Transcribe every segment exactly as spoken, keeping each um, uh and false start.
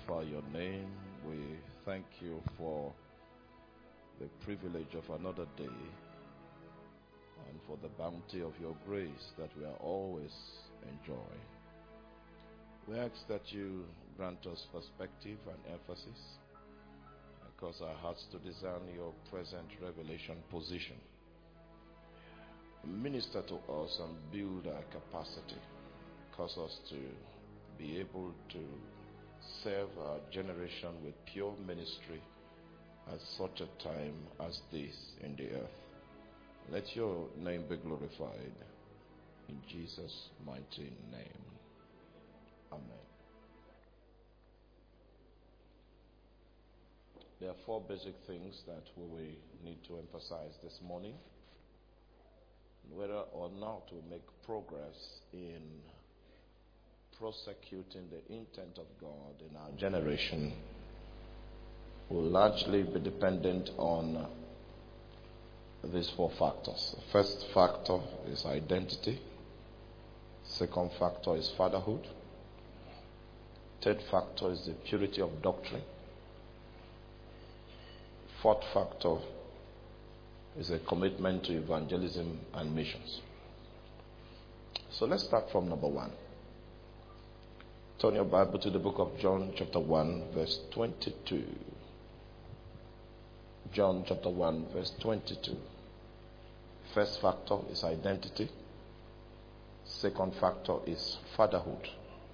glorify your name. We thank you for the privilege of another day and for the bounty of your grace that we are always enjoying. We ask that you grant us perspective and emphasis and cause our hearts to discern your present revelation position. Minister to us and build our capacity. Cause us to be able to serve our generation with pure ministry at such a time as this in the earth. Let your name be glorified. In Jesus' mighty name. Amen. There are four basic things that we will need to emphasize this morning. Whether or not we make progress in prosecuting the intent of God in our generation will largely be dependent on these four factors. The first factor is identity. Second factor is fatherhood. Third factor is the purity of doctrine. Fourth factor is a commitment to evangelism and missions. So let's start from number one. Turn your Bible to the book of John chapter one verse twenty-two. John chapter one verse twenty-two. First factor is identity. Second factor is fatherhood.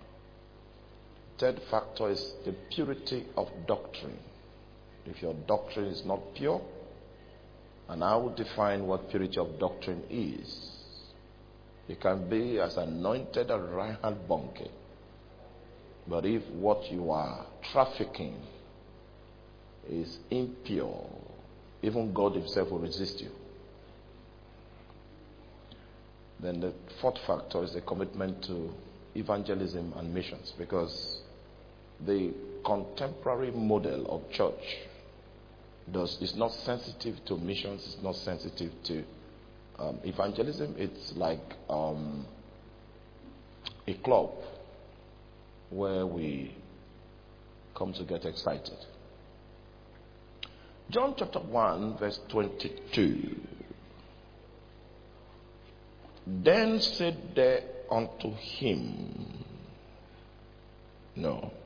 Third factor is the purity of doctrine. If your doctrine is not pure, and I will define what purity of doctrine is. It can be as anointed as Reinhard Bonnke. But if what you are trafficking is impure, even God himself will resist you. Then the fourth factor is the commitment to evangelism and missions, because the contemporary model of church does is not sensitive to missions, it's not sensitive to um, evangelism. It's like um, a club where we come to get excited. John chapter one verse twenty-two. Then said they unto him, no.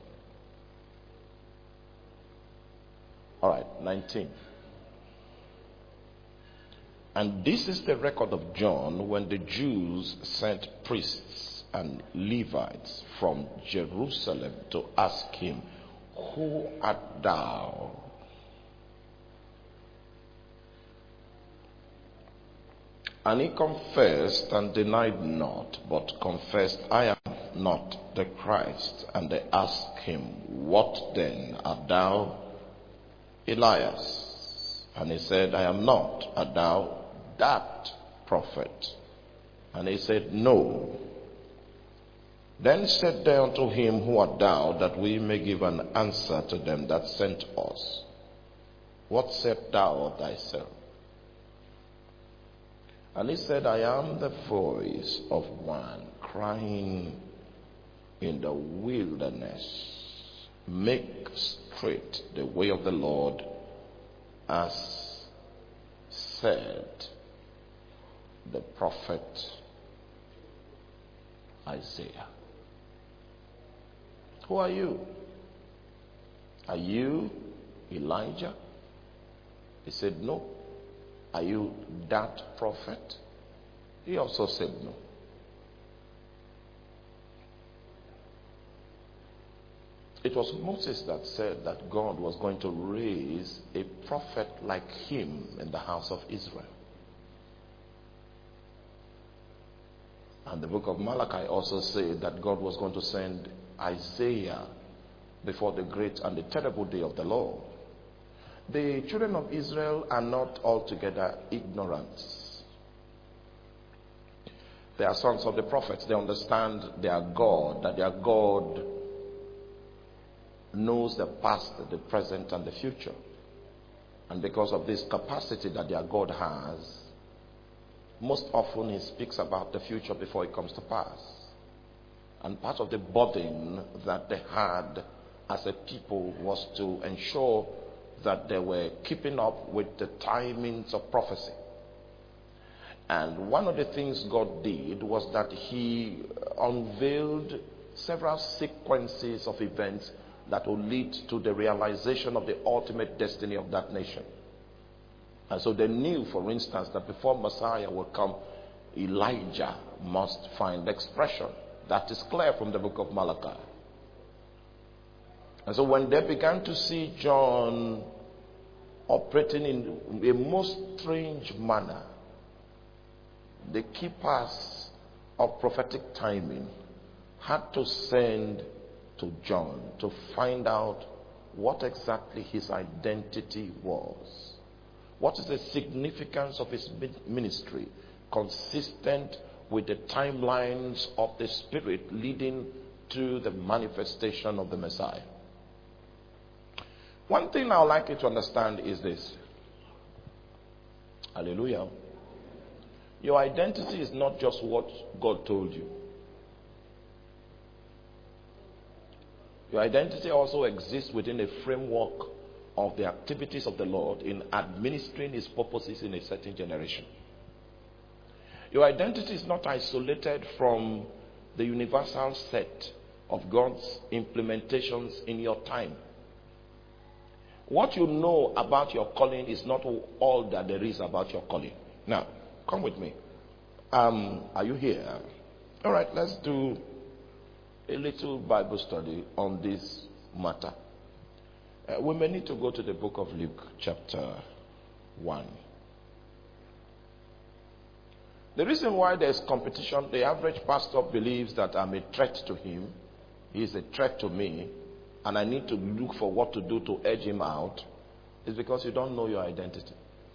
All right, nineteen. And this is the record of John when the Jews sent priests and Levites from Jerusalem to ask him, who art thou? And he confessed and denied not, but confessed, I am not the Christ. And they asked him, what then? Art thou Elias? And he said, I am not. Art thou that prophet? And he said, no. Then said they unto him, who art thou, that we may give an answer to them that sent us? What said thou of thyself? And he said, I am the voice of one crying in the wilderness, make straight the way of the Lord, as said the prophet Isaiah. Who are you? Are you Elijah? He said, no. Are you that prophet? He also said no. It was Moses that said that God was going to raise a prophet like him in the house of Israel. And the book of Malachi also said that God was going to send Isaiah before the great and the terrible day of the Lord. The children of Israel are not altogether ignorant. They are sons of the prophets. They understand their God, that their God knows the past, the present, and the future. And because of this capacity that their God has, most often he speaks about the future before it comes to pass. And part of the burden that they had as a people was to ensure that they were keeping up with the timings of prophecy. And one of the things God did was that he unveiled several sequences of events that will lead to the realization of the ultimate destiny of that nation. And so they knew, for instance, that before Messiah will come, Elijah must find expression. That is clear from the book of Malachi. And so when they began to see John operating in a most strange manner, the keepers of prophetic timing had to send to John to find out what exactly his identity was. What is the significance of his ministry, consistent with the timelines of the Spirit leading to the manifestation of the Messiah? One thing I would like you to understand is this. Hallelujah. Your identity is not just what God told you. Your identity also exists within a framework of the activities of the Lord in administering His purposes in a certain generation. Your identity is not isolated from the universal set of God's implementations in your time. What you know about your calling is not all that there is about your calling. Now, come with me. Um, are you here? All right, let's do a little Bible study on this matter. Uh, we may need to go to the book of Luke, chapter one. The reason why there's competition, the average pastor believes that I'm a threat to him, he is a threat to me, and I need to look for what to do to edge him out, is because you don't know your identity.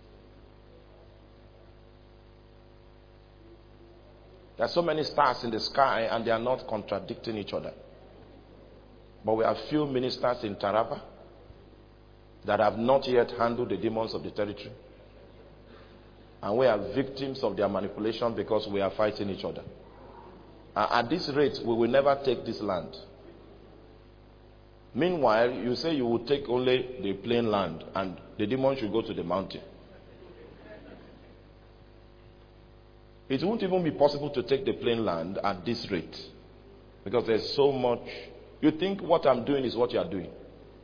There are so many stars in the sky and they are not contradicting each other. But we have few ministers in Taraba that have not yet handled the demons of the territory. And we are victims of their manipulation because we are fighting each other. Uh, at this rate, we will never take this land. Meanwhile, you say you will take only the plain land and the demons should go to the mountain. It won't even be possible to take the plain land at this rate. Because there's so much. You think what I'm doing is what you are doing.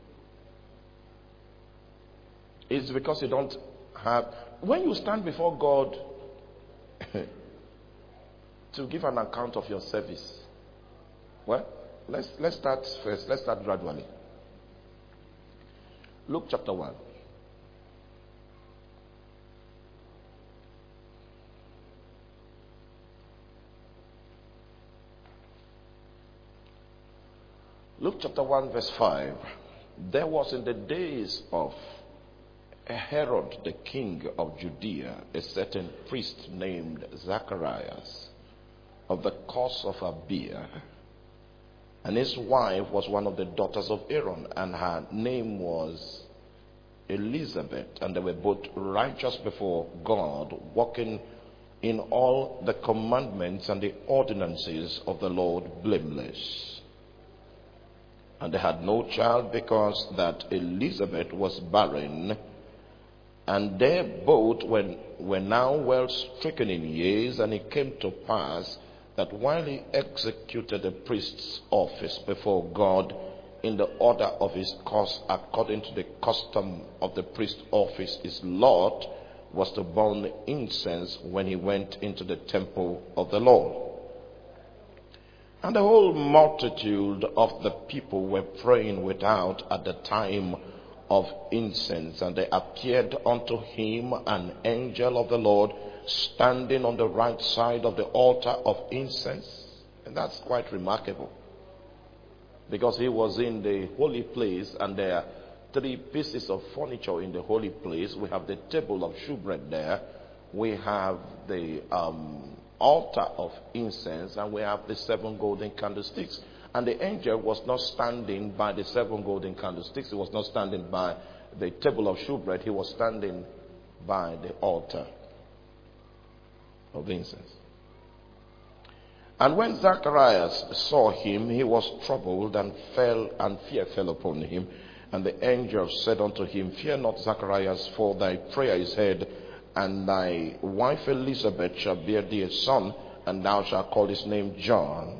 It's because you don't have. When you stand before God to give an account of your service, well, let's let's start first. Let's start gradually. Luke chapter one. Luke chapter one verse five. There was in the days of Herod the king of Judea a certain priest named Zacharias of the course of Abia, and his wife was one of the daughters of Aaron, and her name was Elizabeth, and they were both righteous before God, walking in all the commandments and the ordinances of the Lord blameless. And they had no child because that Elizabeth was barren, and they both were, were now well stricken in years. And it came to pass that while he executed the priest's office before God in the order of his course, according to the custom of the priest's office, his lot was to burn incense when he went into the temple of the Lord. And the whole multitude of the people were praying without at the time of incense. And there appeared unto him an angel of the Lord standing on the right side of the altar of incense. And that's quite remarkable, because he was in the holy place, and there are three pieces of furniture in the holy place. We have the table of shewbread there. We have the um, altar of incense, and we have the seven golden candlesticks. And the angel was not standing by the seven golden candlesticks. He was not standing by the table of shewbread. He was standing by the altar of incense. And when Zacharias saw him, he was troubled, and fell, and fear fell upon him. And the angel said unto him, Fear not, Zacharias, for thy prayer is heard, and thy wife Elizabeth shall bear thee a son, and thou shalt call his name John.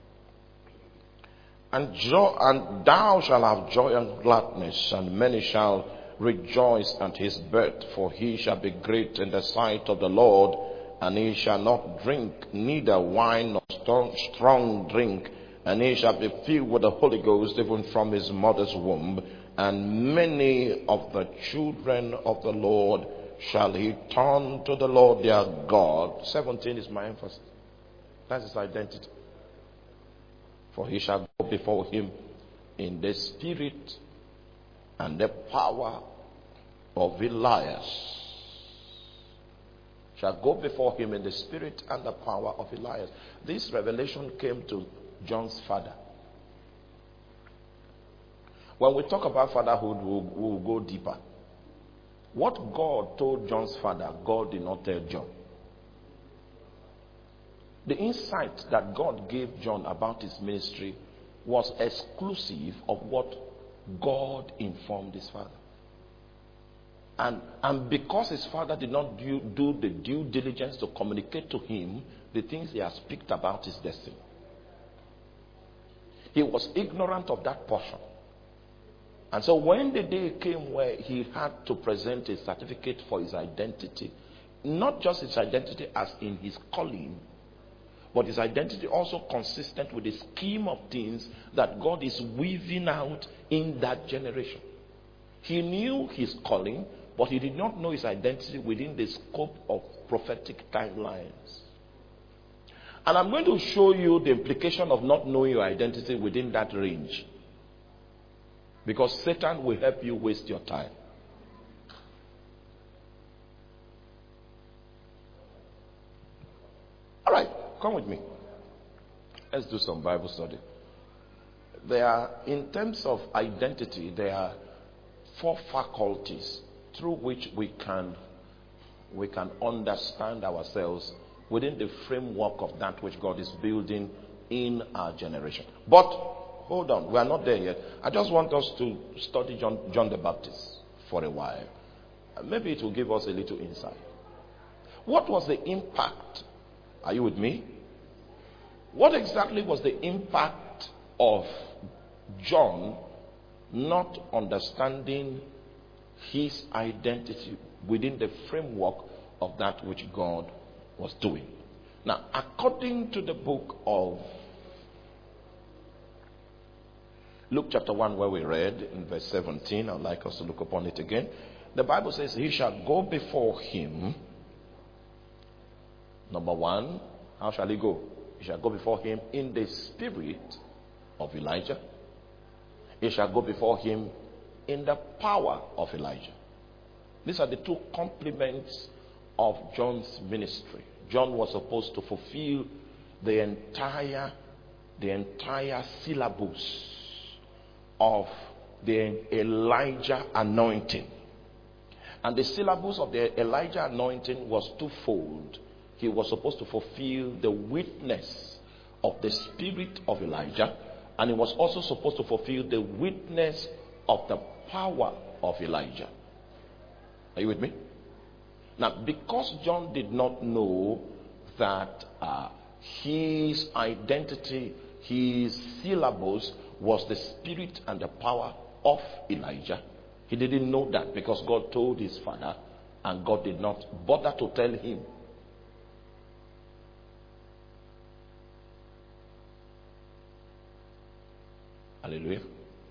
And, jo- and thou shalt have joy and gladness, and many shall rejoice at his birth, for he shall be great in the sight of the Lord, and he shall not drink neither wine nor strong, strong drink, and he shall be filled with the Holy Ghost even from his mother's womb. And many of the children of the Lord shall he turn to the Lord their God. seventeen is my emphasis. That's his identity. For he shall go before him in the spirit and the power of Elias. Shall go before him in the spirit and the power of Elias. This revelation came to John's father. When we talk about fatherhood, we'll, we'll go deeper. What God told John's father, God did not tell John. The insight that God gave John about his ministry was exclusive of what God informed his father. And, and because his father did not do, do the due diligence to communicate to him the things he has picked about his destiny, he was ignorant of that portion. And so when the day came where he had to present a certificate for his identity, not just his identity as in his calling, but his identity also consistent with the scheme of things that God is weaving out in that generation. He knew his calling, but he did not know his identity within the scope of prophetic timelines. And I'm going to show you the implication of not knowing your identity within that range. Because Satan will help you waste your time. All right, come with me. Let's do some Bible study. There are, in terms of identity, there are four faculties through which we can we can understand ourselves within the framework of that which God is building in our generation. But hold on, we are not there yet. I just want us to study John, John the Baptist for a while. Maybe it will give us a little insight. What was the impact? Are you with me? What exactly was the impact of John not understanding his identity within the framework of that which God was doing? Now, according to the book of Luke chapter one, where we read in verse seventeen, I'd like us to look upon it again. The Bible says, he shall go before him. Number one, how shall he go? He shall go before him in the spirit of Elijah. He shall go before him in the power of Elijah. These are the two complements of John's ministry. John was supposed to fulfill the entire, the entire syllabus of the Elijah anointing. And the syllabus of the Elijah anointing was twofold. He was supposed to fulfill the witness of the spirit of Elijah, and he was also supposed to fulfill the witness of the power of Elijah. Are you with me? Now, because John did not know that uh, his identity, his syllabus was the spirit and the power of Elijah, he didn't know that because God told his father, and God did not bother to tell him. Hallelujah.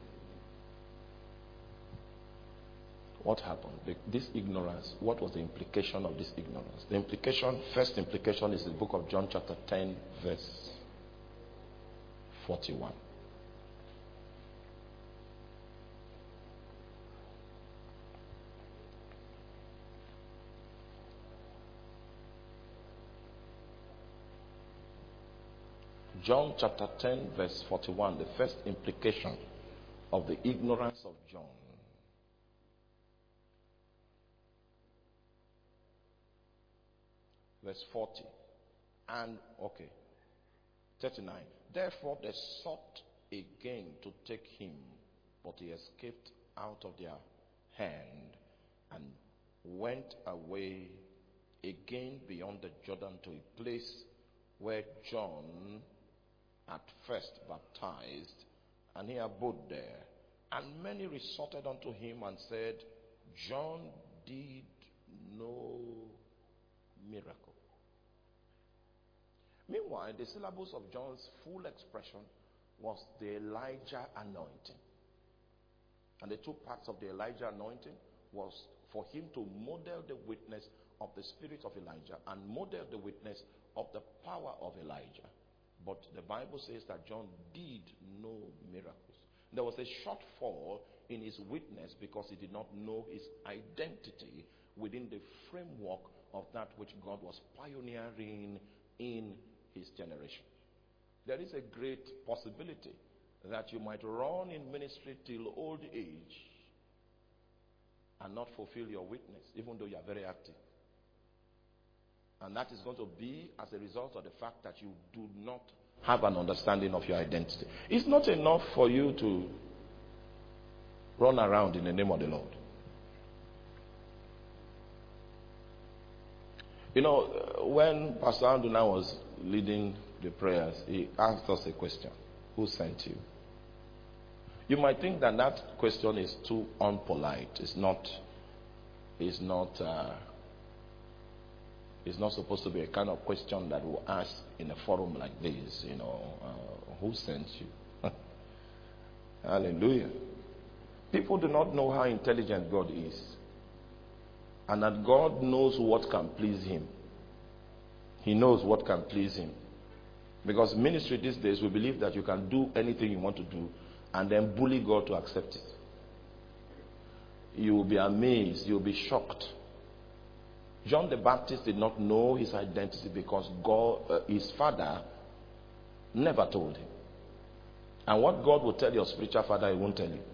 What happened? This ignorance, what was the implication of this ignorance? The implication, first implication is the book of John chapter ten, verse forty-one. John chapter ten, verse forty-one, the first implication of the ignorance of John. Verse forty. And, okay. thirty-nine. Therefore they sought again to take him, but he escaped out of their hand and went away again beyond the Jordan to a place where John at first baptized, and he abode there. And many resorted unto him and said, John did no miracle. Meanwhile, the syllabus of John's full expression was the Elijah anointing. And the two parts of the Elijah anointing was for him to model the witness of the spirit of Elijah and model the witness of the power of Elijah. But the Bible says that John did no miracles. There was a shortfall in his witness because he did not know his identity within the framework of that which God was pioneering in his generation. There is a great possibility that you might run in ministry till old age and not fulfill your witness, even though you are very active. And that is going to be as a result of the fact that you do not have an understanding of your identity. It's not enough for you to run around in the name of the Lord. You know, when Pastor Anduna was leading the prayers, he asked us a question. Who sent you? You might think that that question is too unpolite. It's not, it's not, uh, it's not supposed to be a kind of question that we'll ask in a forum like this. You know, uh, who sent you? Hallelujah. People do not know how intelligent God is. And that God knows what can please him. He knows what can please him. Because ministry these days, we believe that you can do anything you want to do and then bully God to accept it. You will be amazed. You will be shocked. John the Baptist did not know his identity because God, uh, his father never told him. And what God will tell your spiritual father, he won't tell you.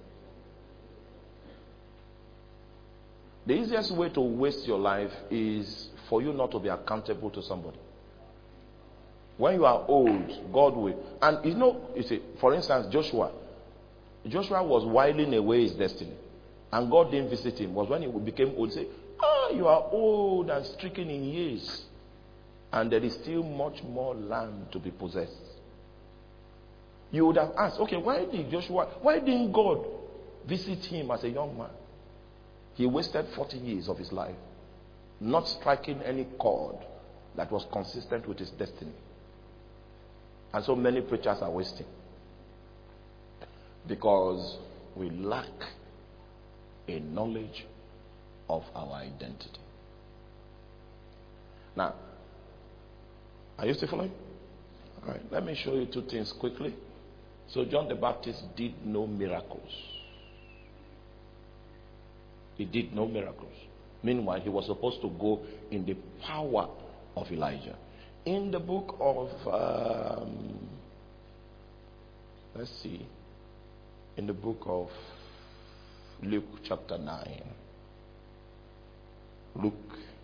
The easiest way to waste your life is for you not to be accountable to somebody. When you are old, God will. And you know, you see, for instance, Joshua. Joshua was whiling away his destiny. And God didn't visit him. It was when he became old. Say, ah, you are old and stricken in years. And there is still much more land to be possessed. You would have asked, okay, why did Joshua, why didn't God visit him as a young man? He wasted forty years of his life not striking any chord that was consistent with his destiny. And so many preachers are wasting because we lack a knowledge of our identity. Now, are you still following? All right, let me show you two things quickly. So John the Baptist did no miracles. He did no miracles. Meanwhile, he was supposed to go in the power of Elijah. In the book of, um, let's see, in the book of Luke chapter nine. Luke.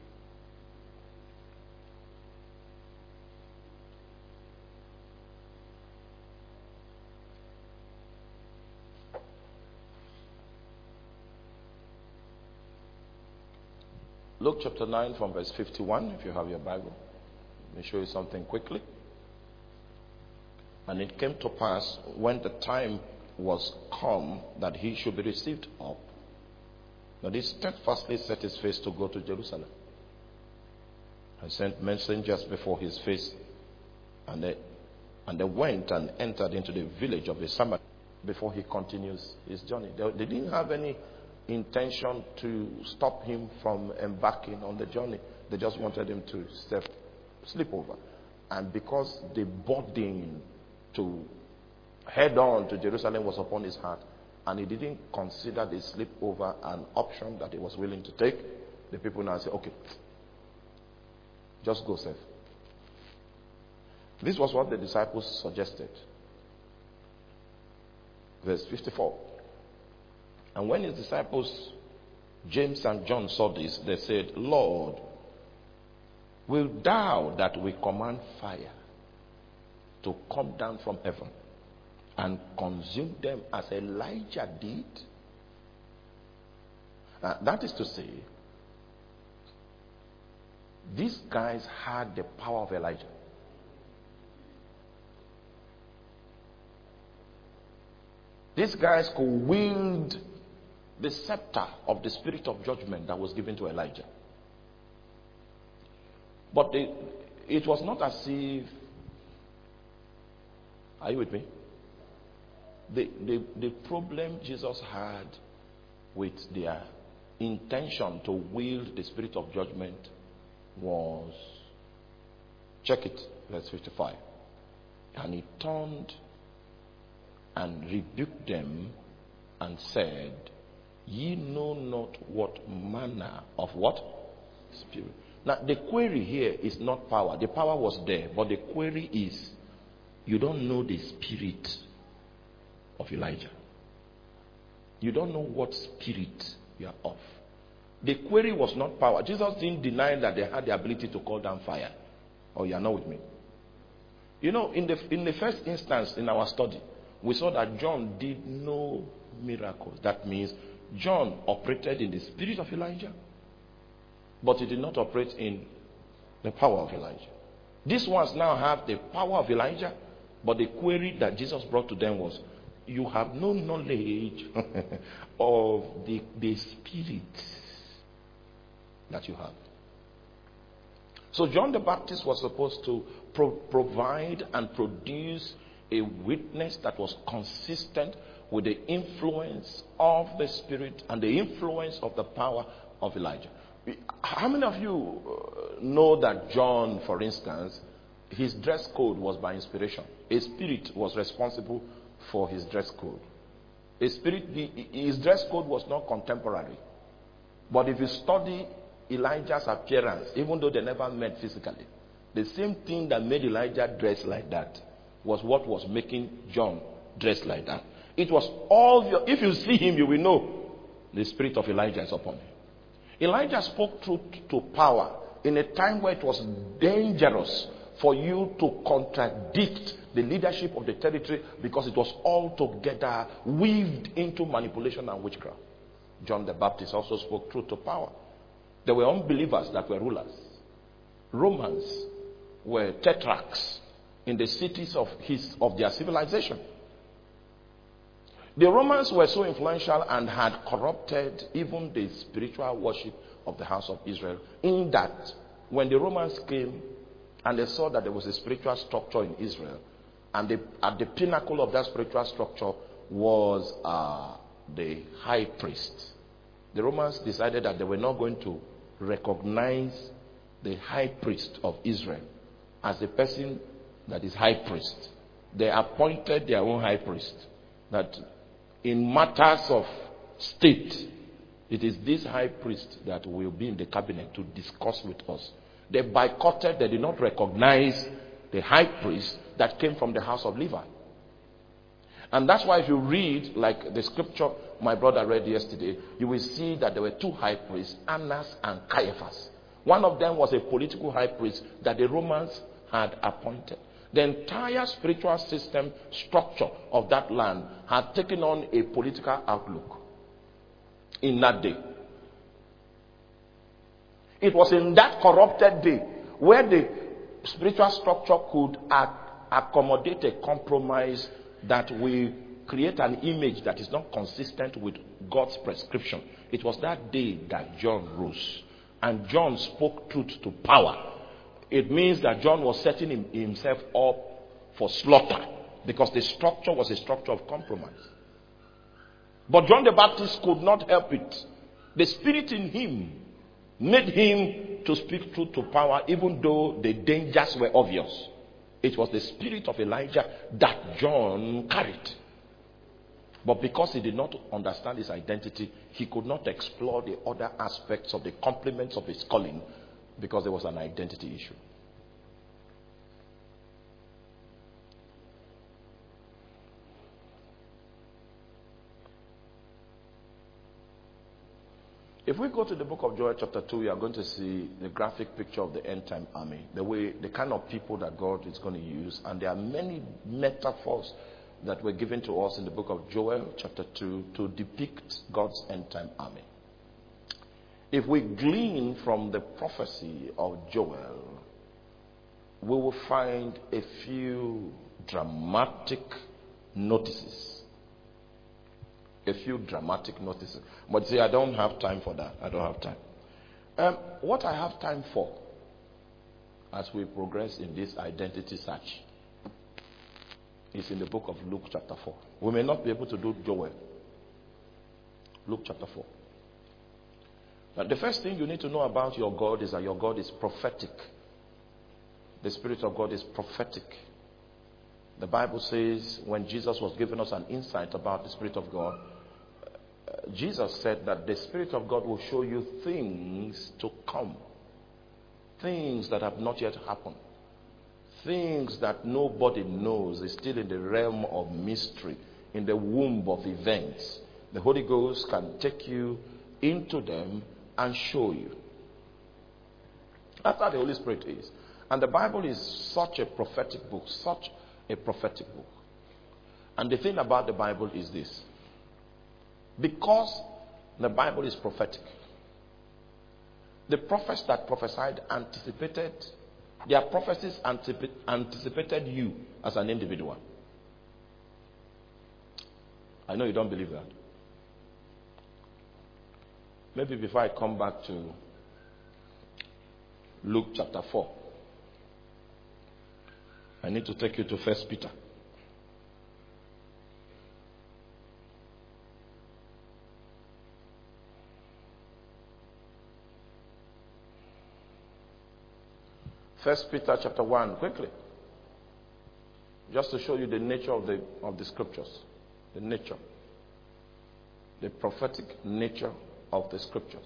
Luke chapter nine from verse fifty-one, if you have your Bible. Let me show you something quickly. And it came to pass when the time was come that he should be received up, that he steadfastly set his face to go to Jerusalem, and sent messengers before his face, and they, and they went and entered into the village of the Samaritan before he continues his journey. They, they didn't have any intention to stop him from embarking on the journey. They just wanted him to step, sleep over. And because the burden to head on to Jerusalem was upon his heart, and he didn't consider the sleepover an option that he was willing to take, the people now say, okay, just go safe. This was what the disciples suggested. Verse fifty-four. And when his disciples, James and John, saw this, they said, Lord, wilt thou that we command fire to come down from heaven and consume them as Elijah did? Uh, that is to say, these guys had the power of Elijah. These guys could wield the scepter of the spirit of judgment that was given to Elijah. But they, it was not as if, are you with me? The, the, the problem Jesus had with their intention to wield the spirit of judgment was, check it, verse fifty-five. And he turned and rebuked them and said, ye know not what manner of what? Spirit. Now the query here is not power. The power was there, but the query is, you don't know the spirit of Elijah. You don't know what spirit you are of. The query was not power. Jesus didn't deny that they had the ability to call down fire. Oh, you are not with me. You know, in the in the first instance in our study, we saw that John did no miracles. That means John operated in the spirit of Elijah, but he did not operate in the power of Elijah. These ones now have the power of Elijah, but the query that Jesus brought to them was, you have no knowledge of the, the spirit that you have. So John the Baptist was supposed to pro- provide and produce a witness that was consistent with the influence of the Spirit and the influence of the power of Elijah. How many of you know that John, for instance, his dress code was by inspiration? A spirit was responsible for his dress code. A spirit, his dress code was not contemporary. But if you study Elijah's appearance, even though they never met physically, the same thing that made Elijah dress like that was what was making John dress like that. It was all your, if you see him, you will know the spirit of Elijah is upon him. Elijah spoke truth to power in a time where it was dangerous for you to contradict the leadership of the territory, because it was altogether weaved into manipulation and witchcraft. John the Baptist also spoke truth to power. There were unbelievers that were rulers. Romans were tetrarchs in the cities of his of their civilization. The Romans were so influential and had corrupted even the spiritual worship of the house of Israel, in that when the Romans came and they saw that there was a spiritual structure in Israel, and the, at the pinnacle of that spiritual structure was uh, the high priest. The Romans decided that they were not going to recognize the high priest of Israel as the person that is high priest. They appointed their own high priest, that in matters of state, it is this high priest that will be in the cabinet to discuss with us. They boycotted, they did not recognize the high priest that came from the house of Levi. And that's why if you read, like the scripture my brother read yesterday, you will see that there were two high priests, Annas and Caiaphas. One of them was a political high priest that the Romans had appointed. The entire spiritual system structure of that land had taken on a political outlook in that day. It was in that corrupted day where the spiritual structure could ac- accommodate a compromise that will create an image that is not consistent with God's prescription. It was that day that John rose. And John spoke truth to power. It means that John was setting him, himself up for slaughter, because the structure was a structure of compromise. But John the Baptist could not help it. The spirit in him made him to speak truth to power, even though the dangers were obvious. It was the spirit of Elijah that John carried. But because he did not understand his identity, he could not explore the other aspects of the complements of his calling, because there was an identity issue. If we go to the book of Joel chapter two, we are going to see the graphic picture of the end time army, the way, the kind of people that God is going to use. And there are many metaphors that were given to us in the book of Joel chapter two to depict God's end time army. If we glean from the prophecy of Joel, we will find a few dramatic notices. A few dramatic notices. But see, I don't have time for that. I don't have time. Um, what I have time for, as we progress in this identity search, is in the book of Luke chapter four. We may not be able to do Joel. Luke chapter four. Now, the first thing you need to know about your God is that your God is prophetic. The Spirit of God is prophetic. The Bible says when Jesus was giving us an insight about the Spirit of God, uh, Jesus said that the Spirit of God will show you things to come. Things that have not yet happened. Things that nobody knows is still in the realm of mystery, in the womb of events. The Holy Ghost can take you into them and show you. That's how the Holy Spirit is. And the Bible is such a prophetic book, such a prophetic book. And the thing about the Bible is this. Because the Bible is prophetic, the prophets that prophesied anticipated, their prophecies anticip- anticipated you as an individual. I know you don't believe that. Maybe before I come back to Luke chapter four, I need to take you to First Peter. First Peter chapter one, quickly. Just to show you the nature of the of the scriptures. The nature. The prophetic nature of the scriptures.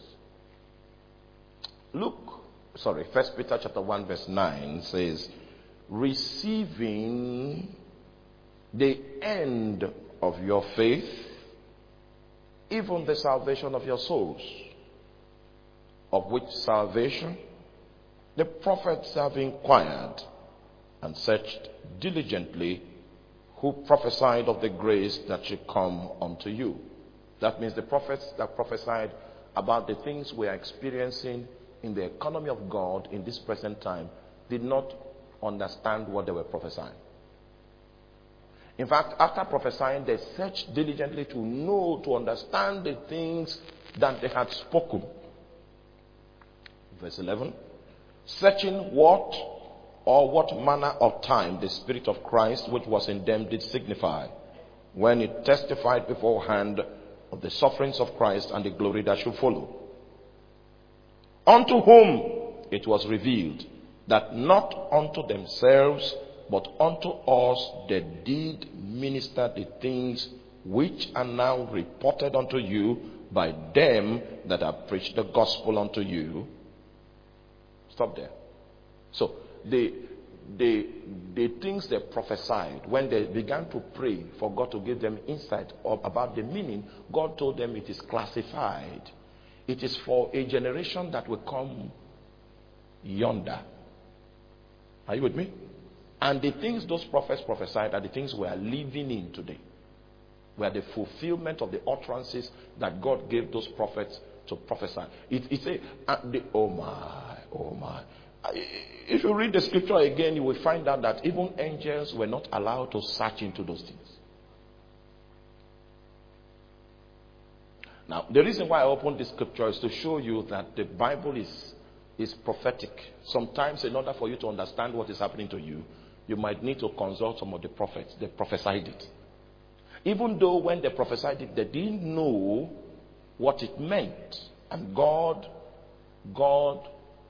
Luke, sorry, First Peter chapter one verse nine says, receiving the end of your faith, even the salvation of your souls, of which salvation the prophets have inquired and searched diligently, who prophesied of the grace that should come unto you. That means the prophets that prophesied about the things we are experiencing in the economy of God in this present time did not understand what they were prophesying. In fact, after prophesying, they searched diligently to know, to understand the things that they had spoken. Verse eleven. Searching what or what manner of time the Spirit of Christ which was in them did signify, when it testified beforehand of the sufferings of Christ and the glory that should follow. Unto whom it was revealed that not unto themselves but unto us they did minister the things which are now reported unto you by them that have preached the gospel unto you. Stop there. So the the the things they prophesied, when they began to pray for God to give them insight of, about the meaning, God told them it is classified. It is for a generation that will come yonder. Are you with me? And the things those prophets prophesied are the things we are living in today. We are the fulfillment of the utterances that God gave those prophets to prophesy. It, it's a, uh, the, oh my, oh my. If you read the scripture again, you will find out that even angels were not allowed to search into those things. Now, the reason why I opened this scripture is to show you that the Bible is, is prophetic. Sometimes, in order for you to understand what is happening to you, you might need to consult some of the prophets. They prophesied it. Even though when they prophesied it, they didn't know what it meant. And God, God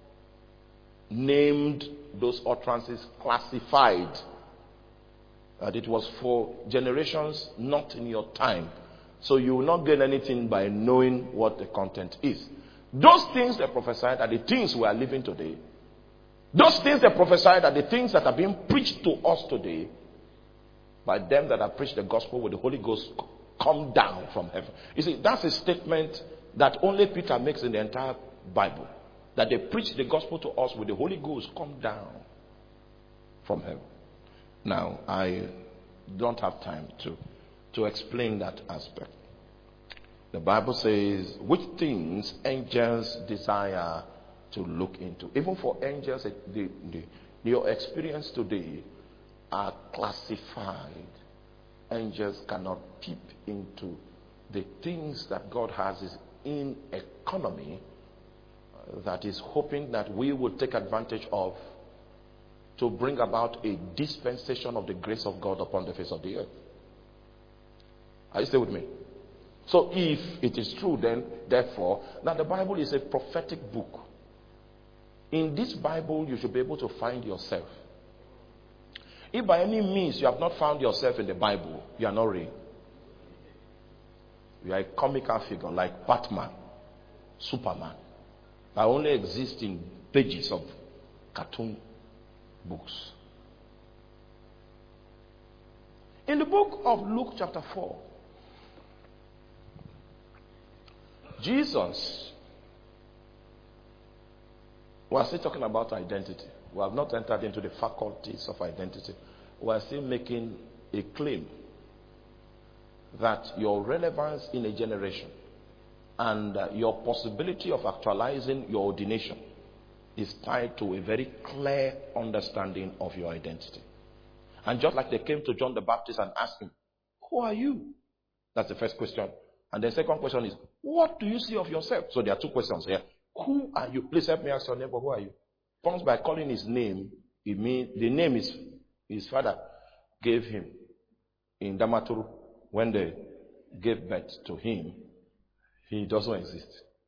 named those utterances, classified. That it was for generations not in your time. So you will not gain anything by knowing what the content is. Those things they prophesied are the things we are living today. Those things they prophesied are the things that are being preached to us today by them that have preached the gospel with the Holy Ghost come down from heaven. You see, that's a statement that only Peter makes in the entire Bible. That they preach the gospel to us with the Holy Ghost come down from heaven. Now, I don't have time to, to explain that aspect. The Bible says, which things angels desire to look into. Even for angels, the, the, your experience today are classified. Angels cannot peep into the things that God has in economy that is hoping that we will take advantage of to bring about a dispensation of the grace of God upon the face of the earth. Are you still with me? So if it is true, then therefore, now the Bible is a prophetic book. In this Bible, you should be able to find yourself. If by any means you have not found yourself in the Bible, you are not real. You are a comical figure like Batman, Superman, that only exist in pages of cartoon books. In the book of Luke chapter four, Jesus, we are still talking about identity. We have not entered into the faculties of identity. We are still making a claim that your relevance in a generation and uh, your possibility of actualizing your ordination is tied to a very clear understanding of your identity. And just like they came to John the Baptist and asked him, who are you? That's the first question. And the second question is, what do you see of yourself? So there are two questions here. Who are you? Please help me ask your neighbor, who are you? Comes by calling his name, it means the name is his father gave him in Damaturu. When they gave birth to him, he doesn't exist.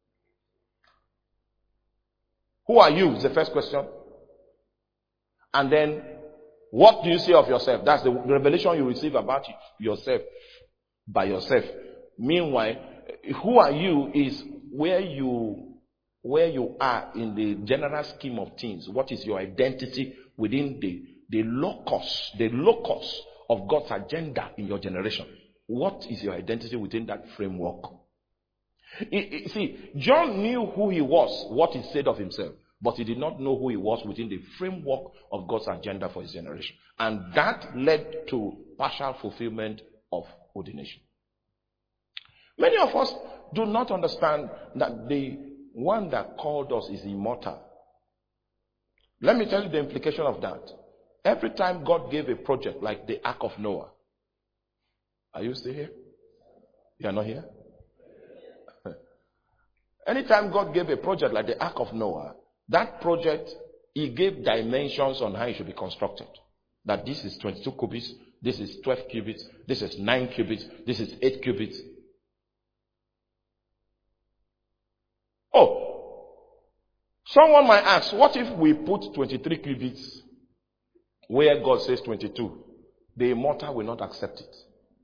Who are you is the first question. And then, what do you see of yourself? That's the revelation you receive about yourself by yourself. Meanwhile, who are you is where you where you are in the general scheme of things. What is your identity within the, the locus, the locus of God's agenda in your generation? What is your identity within that framework? It, it, see, John knew who he was, what he said of himself, but he did not know who he was within the framework of God's agenda for his generation. And that led to partial fulfillment of ordination. Many of us do not understand that the one that called us is immortal. Let me tell you the implication of that. Every time God gave a project like the Ark of Noah, are you still here? You are not here? Anytime God gave a project like the Ark of Noah, that project, he gave dimensions on how it should be constructed. That this is twenty-two cubits, this is twelve cubits, this is nine cubits, this is eight cubits. Oh, someone might ask, what if we put twenty-three cubits where God says twenty-two? The immortal will not accept it.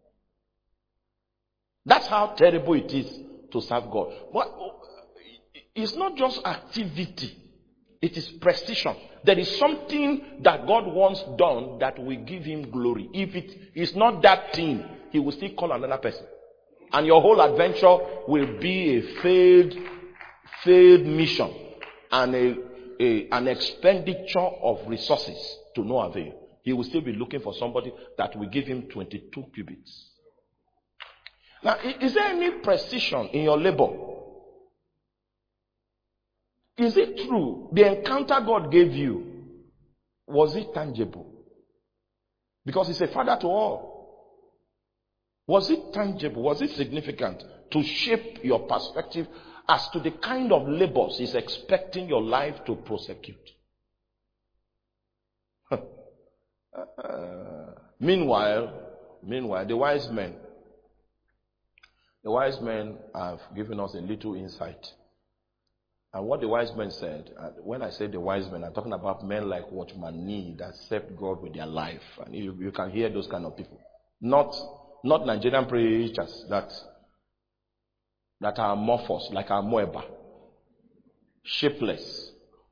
That's how terrible it is to serve God. But it's not just activity, it is precision. There is something that God wants done that will give him glory. If it is not that thing, he will still call another person. And your whole adventure will be a failed, failed mission and a, a, an expenditure of resources to no avail. He will still be looking for somebody that will give him twenty-two cubits. Now, is there any precision in your labor? Is it true? The encounter God gave you, was it tangible? Because he's a father to all. Was it tangible? Was it significant to shape your perspective as to the kind of labors he's expecting your life to prosecute? uh, meanwhile, meanwhile, the wise men, the wise men have given us a little insight. And what the wise men said, when I say the wise men, I'm talking about men like Watchman Nee that served God with their life. And you, you can hear those kind of people. Not, not Nigerian preachers that, that are amorphous, like Amoeba. Shapeless.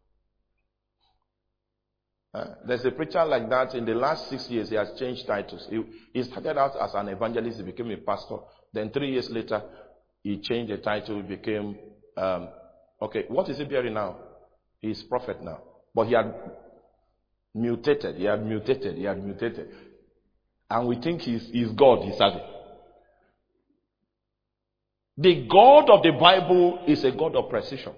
Uh, there's a preacher like that. In the last six years, he has changed titles. He, he started out as an evangelist, he became a pastor. Then three years later, he changed the title, he became, um, okay, what is he bearing now? He's prophet now. But he had mutated, he had mutated, he had mutated. And we think he's, he's God, he's serving. The God of the Bible is a God of precision.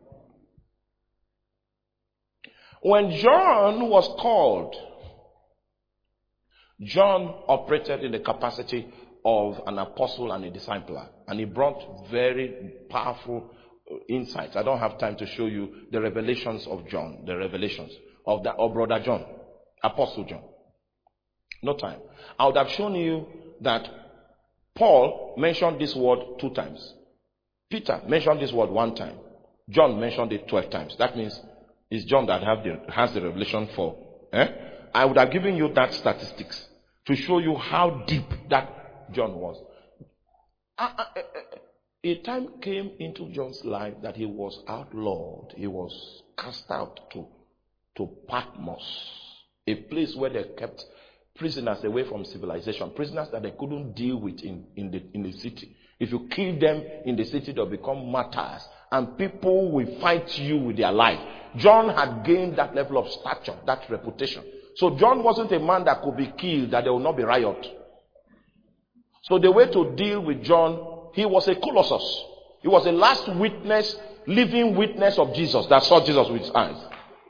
When John was called, John operated in the capacity of an apostle and a discipler. And he brought very powerful insights. I don't have time to show you the revelations of John, the revelations of that of Brother John, Apostle John. No time. I would have shown you that Paul mentioned this word two times. Peter mentioned this word one time. John mentioned it twelve times. That means it's John that have the, has the revelation for. Eh? I would have given you that statistics to show you how deep that John was. A time came into John's life that he was outlawed. He was cast out to, to Patmos, a place where they kept prisoners away from civilization, prisoners that they couldn't deal with in, in, the, in the city. If you kill them in the city, they'll become martyrs, and people will fight you with their life. John had gained that level of stature, that reputation. So John wasn't a man that could be killed, that there will not be riot. So the way to deal with John, he was a colossus. He was the last witness, living witness of Jesus, that saw Jesus with his eyes.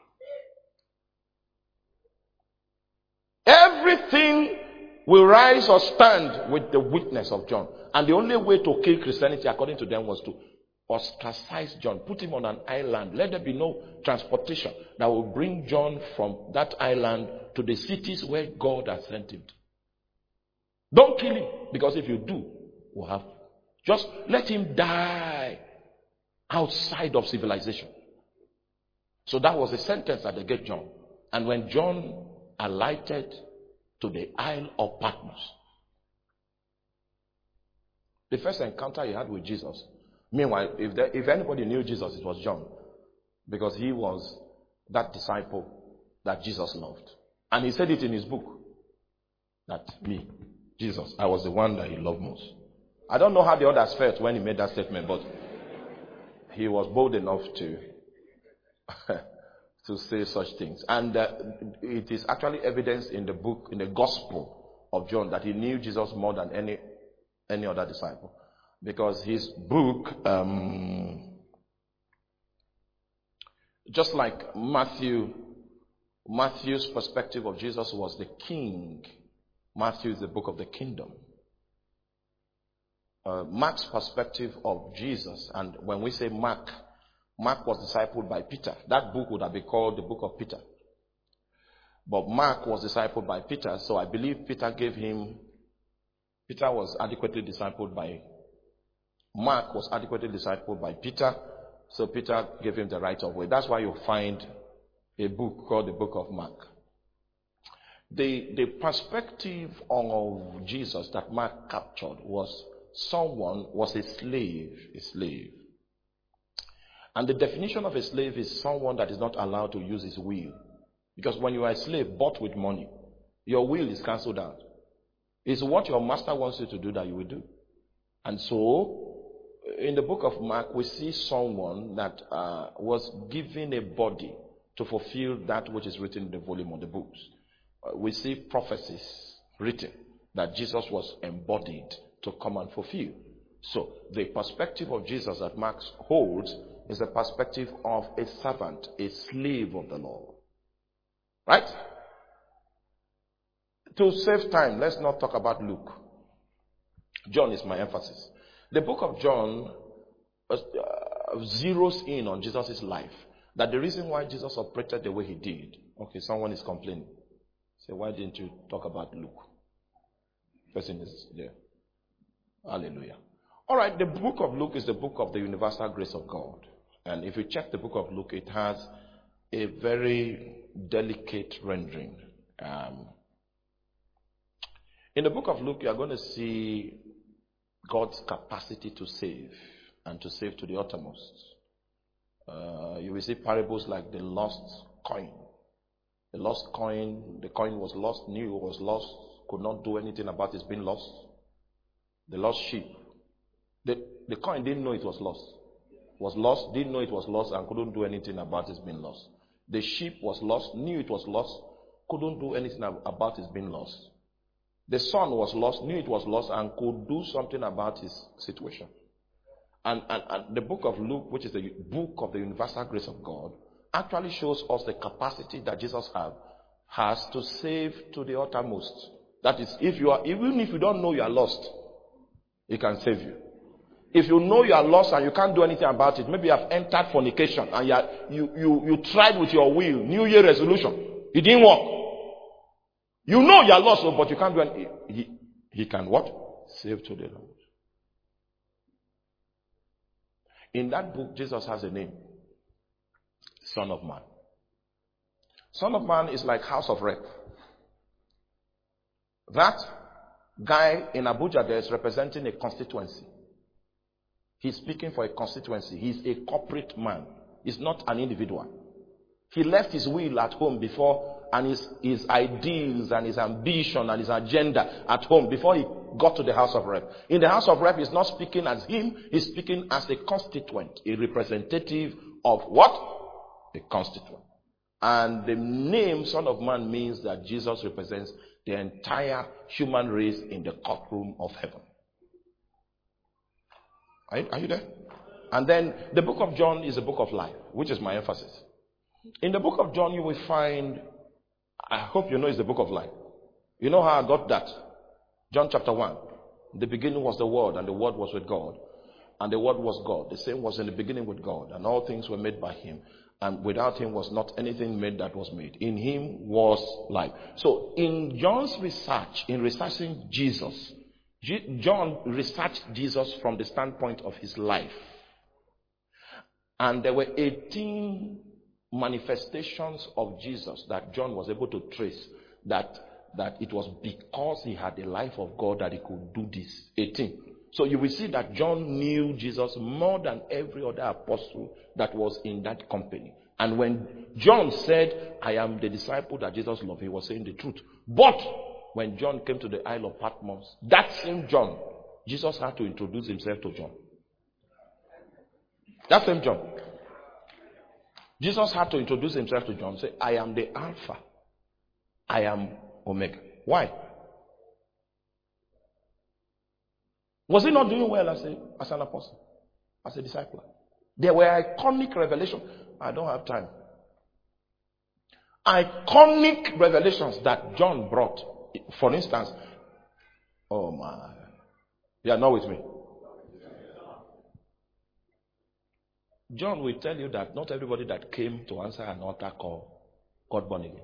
Everything will rise or stand with the witness of John. And the only way to kill Christianity, according to them, was to ostracize John, put him on an island. Let there be no transportation that will bring John from that island to the cities where God has sent him to. Don't kill him, because if you do, we'll have. Just let him die outside of civilization. So that was the sentence that they gave John. And when John alighted to the Isle of Patmos, the first encounter he had with Jesus. Meanwhile, if, there, if anybody knew Jesus, it was John. Because he was that disciple that Jesus loved. And he said it in his book. That me, Jesus, I was the one that he loved most. I don't know how the others felt when he made that statement, but he was bold enough to, to say such things. And uh, it is actually evidenced in the book, in the Gospel of John, that he knew Jesus more than any, any other disciple. Because his book, um, just like Matthew, Matthew's perspective of Jesus was the king. Matthew is the book of the kingdom. Uh, Mark's perspective of Jesus, and when we say Mark, Mark was discipled by Peter. That book would have been called the book of Peter. But Mark was discipled by Peter, so I believe Peter gave him, Peter was adequately discipled by Mark was adequately discipled by Peter, so Peter gave him the right of way. That's why you find a book called the book of Mark. The, the perspective of Jesus that Mark captured was someone was a slave, a slave. And the definition of a slave is someone that is not allowed to use his will. Because when you are a slave bought with money, your will is cancelled out. It's what your master wants you to do that you will do. And so, in the book of Mark, we see someone that uh, was given a body to fulfill that which is written in the volume of the books. Uh, we see prophecies written that Jesus was embodied to come and fulfill. So, the perspective of Jesus that Mark holds is the perspective of a servant, a slave of the Lord. Right? To save time, let's not talk about Luke. John is my emphasis. The book of John uh, zeroes in on Jesus' life. That the reason why Jesus operated the way he did. Okay, someone is complaining. Say, why didn't you talk about Luke? Person is there. Hallelujah. All right, the book of Luke is the book of the universal grace of God. And if you check the book of Luke, it has a very delicate rendering. Um, in the book of Luke, you are going to see God's capacity to save, and to save to the uttermost. Uh, you will see parables like the lost coin. The lost coin, the coin was lost, knew it was lost, could not do anything about its being lost. The lost sheep. The, the coin didn't know it was lost. Was lost, didn't know it was lost, and couldn't do anything about its being lost. The sheep was lost, knew it was lost, couldn't do anything about its being lost. The son was lost, knew it was lost, and could do something about his situation. And, and, and the book of Luke, which is the book of the universal grace of God, actually shows us the capacity that Jesus have, has to save to the uttermost. That is, if you are, even if you don't know you are lost, He can save you. If you know you are lost and you can't do anything about it, maybe you have entered fornication and you, are, you, you, you tried with your will, New Year resolution, it didn't work. You know you are lost, but you can't do anything. He, he can what? Save to the Lord. In that book, Jesus has a name. Son of Man. Son of Man is like House of Rep. That guy in Abuja there is representing a constituency. He's speaking for a constituency. He's a corporate man. He's not an individual. He left his will at home before, and his, his ideals and his ambition and his agenda at home before he got to the House of Rep. In the House of Rep, he's not speaking as him. He's speaking as a constituent, a representative of what? A constituent. And the name Son of Man means that Jesus represents the entire human race in the courtroom of heaven. Are you, are you there? And then the book of John is a book of life, which is my emphasis. In the book of John, you will find, I hope you know it's the book of life. You know how I got that? John chapter one. In the beginning was the Word, and the Word was with God. And the Word was God. The same was in the beginning with God. And all things were made by Him. And without Him was not anything made that was made. In Him was life. So in John's research, in researching Jesus, John researched Jesus from the standpoint of his life. And there were eighteen manifestations of Jesus that John was able to trace, that, that it was because he had the life of God that he could do this. eighteen. So you will see that John knew Jesus more than every other apostle that was in that company. And when John said, I am the disciple that Jesus loved, he was saying the truth. But when John came to the Isle of Patmos, that same John, Jesus had to introduce himself to John. That same John. Jesus had to introduce himself to John. Say, I am the Alpha. I am Omega. Why? Was he not doing well as, a, as an apostle? As a disciple? There were iconic revelations. I don't have time. Iconic revelations that John brought. For instance, oh my, you are not with me. John will tell you that not everybody that came to answer an altar call got born again.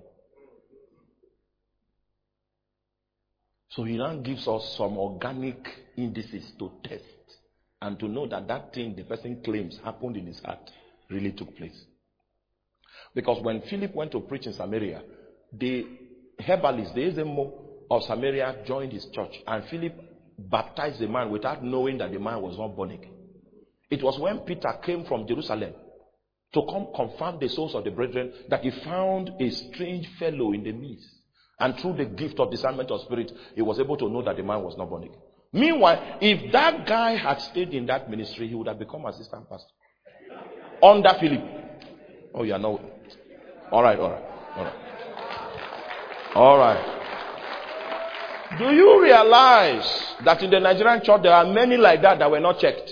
So he now gives us some organic indices to test and to know that that thing the person claims happened in his heart really took place. Because when Philip went to preach in Samaria, the herbalists, the Ezemo of Samaria, joined his church, and Philip baptized the man without knowing that the man was not born again. It was when Peter came from Jerusalem to come confirm the souls of the brethren that he found a strange fellow in the midst. And through the gift of discernment of spirit, he was able to know that the man was not born again. Meanwhile, if that guy had stayed in that ministry, he would have become assistant pastor. Under Philip. Oh, yeah, no. All right, all right, all right. All right. Do you realize that in the Nigerian church, there are many like that that were not checked?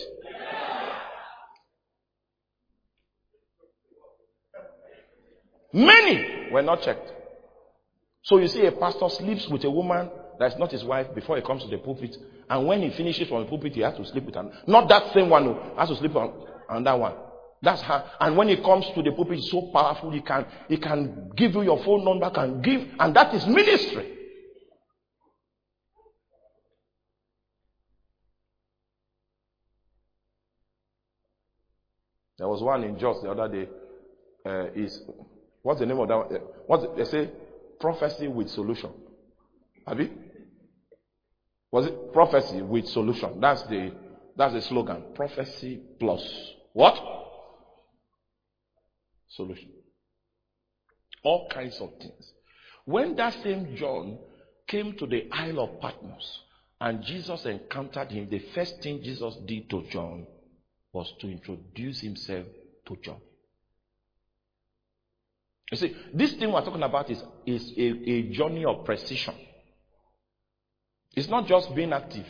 Many were not checked. So you see a pastor sleeps with a woman that's not his wife before he comes to the pulpit. And when he finishes from the pulpit, he has to sleep with her. Not that same one, no. He has to sleep on, on that one. That's her. And when he comes to the pulpit, he's so powerful, he can, he can give you your phone number, can give, and that is ministry. There was one in Jos the other day. Uh, is what's the name of that one? What's it? They say prophecy with solution. Have you? Was it prophecy with solution? That's the that's the slogan. Prophecy plus what? Solution. All kinds of things. When that same John came to the Isle of Patmos and Jesus encountered him, the first thing Jesus did to John was to introduce himself to John. You see, this thing we're talking about is, is a, a journey of precision. It's not just being active.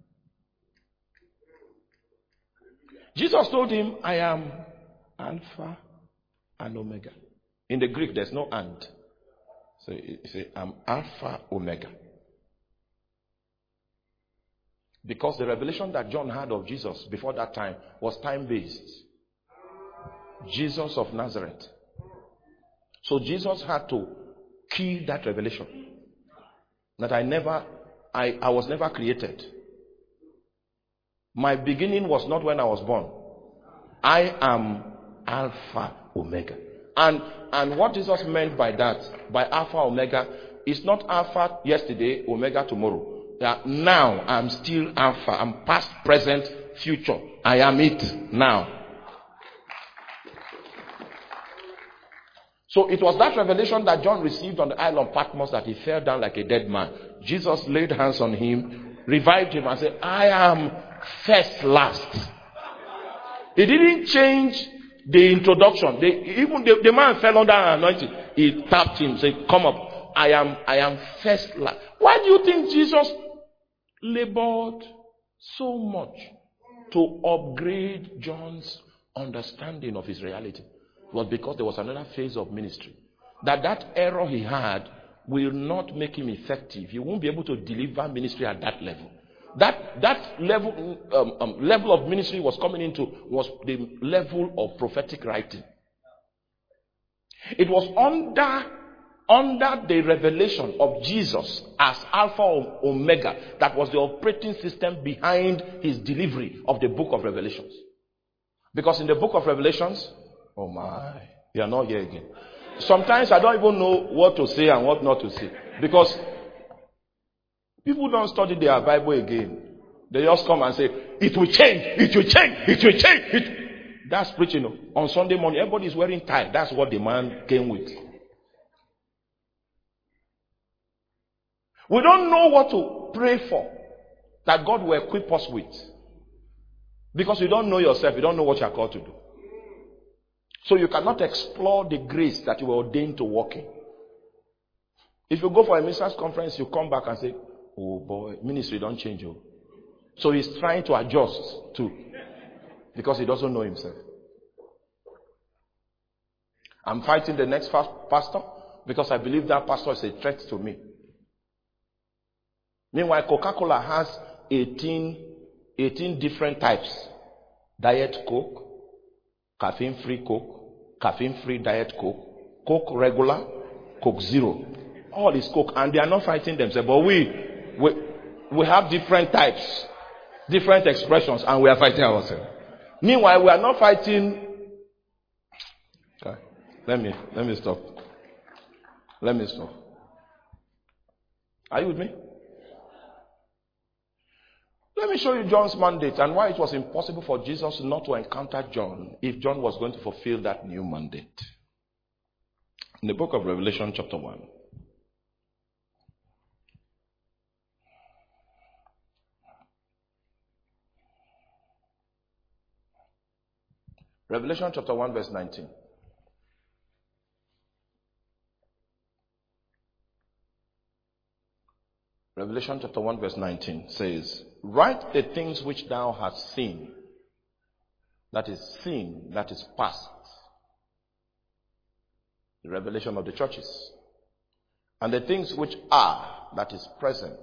Jesus told him, I am Alpha and Omega. In the Greek, there's no and. So he said, I'm Alpha, Omega. Because the revelation that John had of Jesus before that time was time-based. Jesus of Nazareth. So Jesus had to kill that revelation. That I never, I, I was never created. My beginning was not when I was born. I am Alpha, Omega. And, and what Jesus meant by that, by Alpha, Omega, is not Alpha yesterday, Omega tomorrow. That now I'm still Alpha. I'm past, present, future. I am it now. So it was that revelation that John received on the island of Patmos that he fell down like a dead man. Jesus laid hands on him, revived him, and said, I am first, last. He didn't change the introduction. They, even the, the man fell under an anointing. He tapped him, said, come up. I am, I am first, last. Why do you think Jesus labored so much to upgrade John's understanding of his reality? It was because there was another phase of ministry. That that error he had will not make him effective. He won't be able to deliver ministry at that level. That that level um, um, level of ministry was coming into was the level of prophetic writing. It was under under the revelation of Jesus as Alpha or Omega that was the operating system behind his delivery of the book of Revelations. Because in the book of Revelations, oh my, you are not here again. Sometimes I don't even know what to say and what not to say. Because people don't study their Bible again. They just come and say, it will change, it will change, it will change. It... That's preaching. On Sunday morning, everybody is wearing tie. That's what the man came with. We don't know what to pray for that God will equip us with. Because you don't know yourself, you don't know what you are called to do. So you cannot explore the grace that you were ordained to walk in. If you go for a ministers' conference, you come back and say, oh boy, ministry don't change you. So he's trying to adjust too. Because he doesn't know himself. I'm fighting the next pastor because I believe that pastor is a threat to me. Meanwhile, Coca-Cola has eighteen, eighteen different types. Diet Coke, caffeine-free Coke, caffeine-free Diet Coke, Coke regular, Coke Zero. All is Coke, and they are not fighting themselves. But we, we, we have different types, different expressions, and we are fighting ourselves. Meanwhile, we are not fighting. Okay. Let me, let me stop. Let me stop. Are you with me? Let me show you John's mandate and why it was impossible for Jesus not to encounter John if John was going to fulfill that new mandate. In the book of Revelation chapter one. Revelation chapter one verse nineteen. Revelation chapter one verse nineteen says, write the things which thou hast seen. That is seen, that is past. The revelation of the churches. And the things which are, that is present.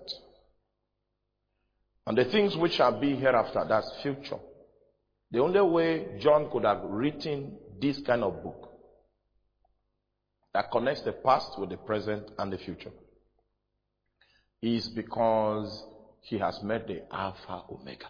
And the things which shall be hereafter, that's future. The only way John could have written this kind of book that connects the past with the present and the future is because he has met the Alpha Omega.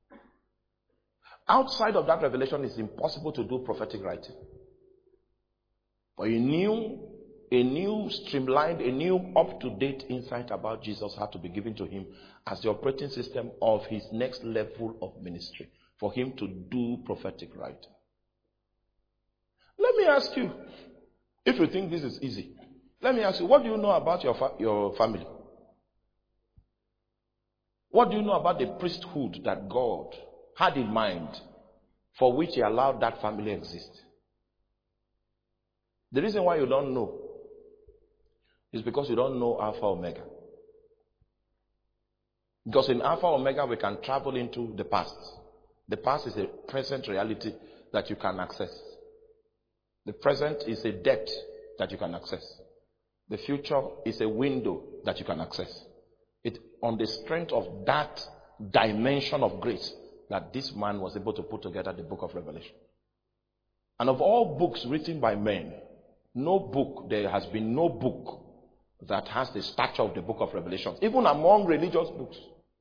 Outside of that revelation, it's impossible to do prophetic writing. But a new, a new streamlined, a new up-to-date insight about Jesus had to be given to him as the operating system of his next level of ministry for him to do prophetic writing. Let me ask you, if you think this is easy, let me ask you, what do you know about your fa- your family? What do you know about the priesthood that God had in mind for which he allowed that family exist? The reason why you don't know is because you don't know Alpha Omega. Because in Alpha Omega we can travel into the past. The past is a present reality that you can access. The present is a depth that you can access. The future is a window that you can access. It on the strength of that dimension of grace that this man was able to put together the book of Revelation. And of all books written by men, no book, there has been no book that has the stature of the book of Revelation, even among religious books.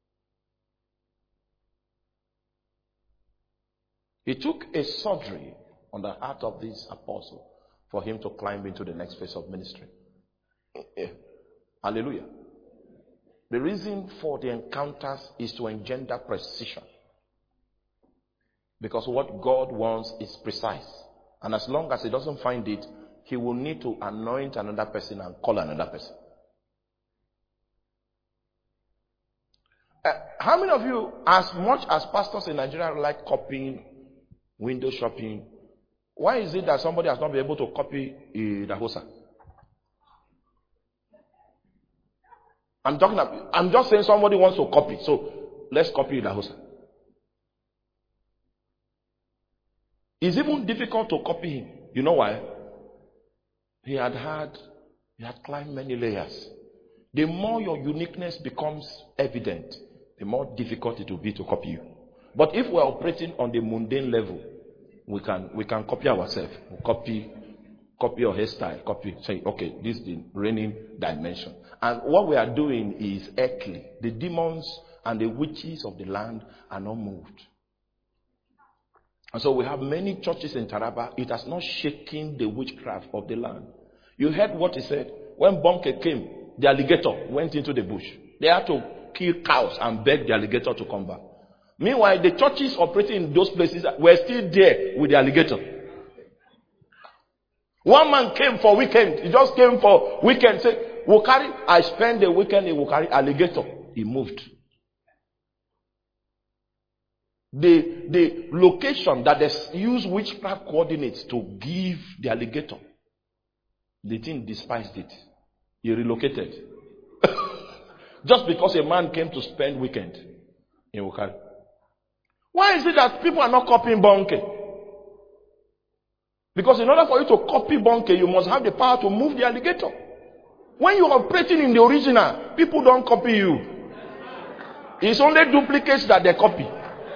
It took a surgery on the heart of this apostle for him to climb into the next phase of ministry. Hallelujah. The reason for the encounters is to engender precision. Because what God wants is precise. And as long as he doesn't find it, he will need to anoint another person and call another person. Uh, how many of you, as much as pastors in Nigeria like copying, window shopping, why is it that somebody has not been able to copy uh, the Hosa? I'm talking about, I'm just saying somebody wants to copy, so let's copy the Hosa. It's even difficult to copy him. You know why? He had had, he had climbed many layers. The more your uniqueness becomes evident, the more difficult it will be to copy you. But if we're operating on the mundane level, we can we can copy ourselves. We'll copy copy your hairstyle, copy, say, okay, this is the reigning dimension. And what we are doing is earthly. The demons and the witches of the land are not moved. And so we have many churches in Taraba. It has not shaken the witchcraft of the land. You heard what he said. When Bonke came, the alligator went into the bush. They had to kill cows and beg the alligator to come back. Meanwhile, the churches operating in those places were still there with the alligator. One man came for weekend. He just came for weekend. Said, Wokari, I spent the weekend in Wokari, alligator. He moved. The, the location that they use witchcraft coordinates to give the alligator, the thing despised it. He relocated. Just because a man came to spend weekend in Wokari. Why is it that people are not copying Bonke? Because in order for you to copy Bonke, you must have the power to move the alligator. When you're operating in the original, people don't copy you. It's only duplicates that they copy.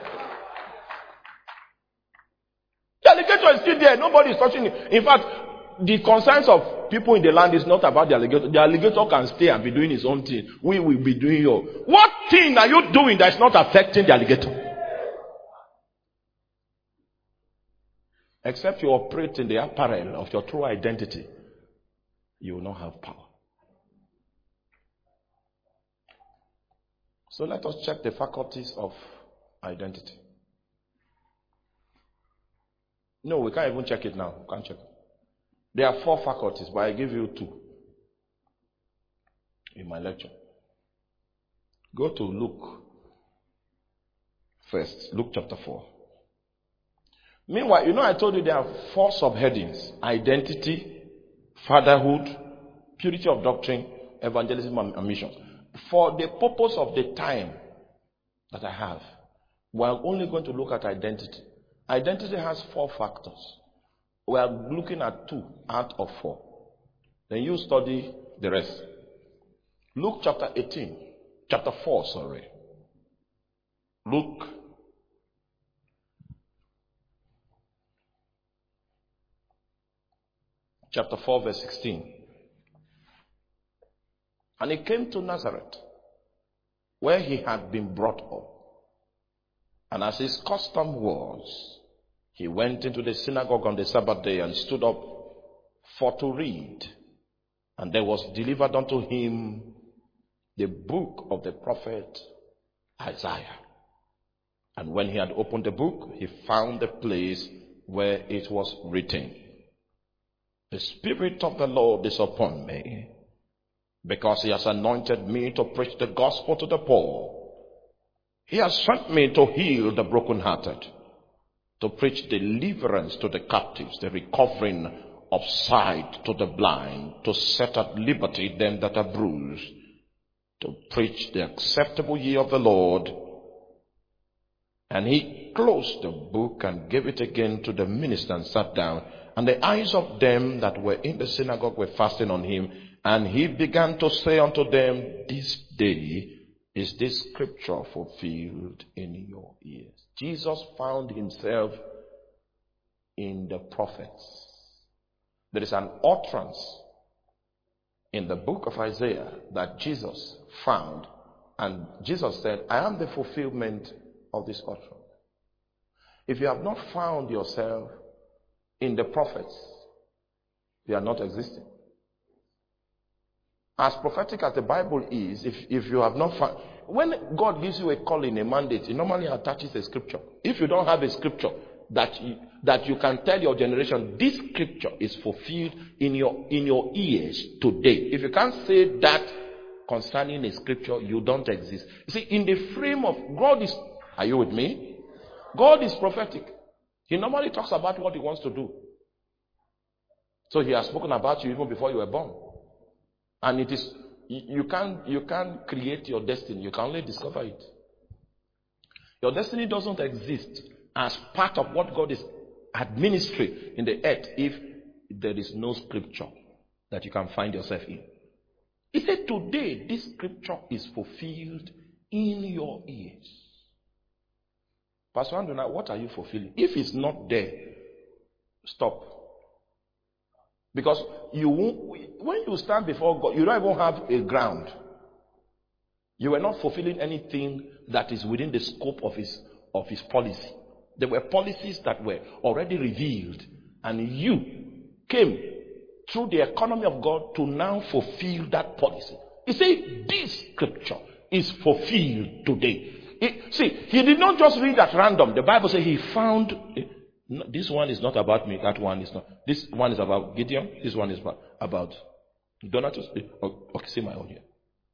The alligator is still there. Nobody is touching it. In fact, the concerns of people in the land is not about the alligator. The alligator can stay and be doing his own thing. We will be doing your. What thing are you doing that is not affecting the alligator? Except you operate in the apparel of your true identity, you will not have power. So let us check the faculties of identity. No, we can't even check it now. We can't check it. There are four faculties, but I give you two in my lecture. Go to Luke first. Luke chapter four. Meanwhile, you know I told you there are four subheadings. Identity, fatherhood, purity of doctrine, evangelism and mission. For the purpose of the time that I have, we are only going to look at identity. Identity has four factors. We are looking at two out of four. Then you study the rest. Luke chapter eighteen, chapter four, sorry. Luke chapter four, verse sixteen. And he came to Nazareth, where he had been brought up. And as his custom was, he went into the synagogue on the Sabbath day and stood up for to read. And there was delivered unto him the book of the prophet Isaiah. And when he had opened the book, he found the place where it was written, "The Spirit of the Lord is upon me, because he has anointed me to preach the gospel to the poor. He has sent me to heal the brokenhearted, to preach deliverance to the captives, the recovering of sight to the blind, to set at liberty them that are bruised, to preach the acceptable year of the Lord. And he closed the book and gave it again to the minister and sat down. And the eyes of them that were in the synagogue were fastened on him. And he began to say unto them, this day is this scripture fulfilled in your ears. Jesus found himself in the prophets. There is an utterance in the book of Isaiah that Jesus found. And Jesus said, I am the fulfillment of this utterance. If you have not found yourself in the prophets, you are not existing. As prophetic as the Bible is, if, if you have not found, when God gives you a calling, a mandate, He normally attaches a scripture. If you don't have a scripture that you, that you can tell your generation, this scripture is fulfilled in your, in your ears today. If you can't say that concerning a scripture, you don't exist. You see, in the frame of God is, are you with me? God is prophetic. He normally talks about what He wants to do. So He has spoken about you even before you were born. And it is, you can't, you can't create your destiny. You can only discover it. Your destiny doesn't exist as part of what God is administering in the earth if there is no scripture that you can find yourself in. He said, today this scripture is fulfilled in your ears. Pastor Andrew, what are you fulfilling? If it's not there, stop. Because you won't, when you stand before God, you don't even have a ground. You are not fulfilling anything that is within the scope of his, of his policy. There were policies that were already revealed, and you came through the economy of God to now fulfill that policy. He said, this scripture is fulfilled today. It, see, he did not just read at random. The Bible says he found, no, this one is not about me, that one is not. This one is about Gideon, this one is about, about Donatus. Okay, see my own here.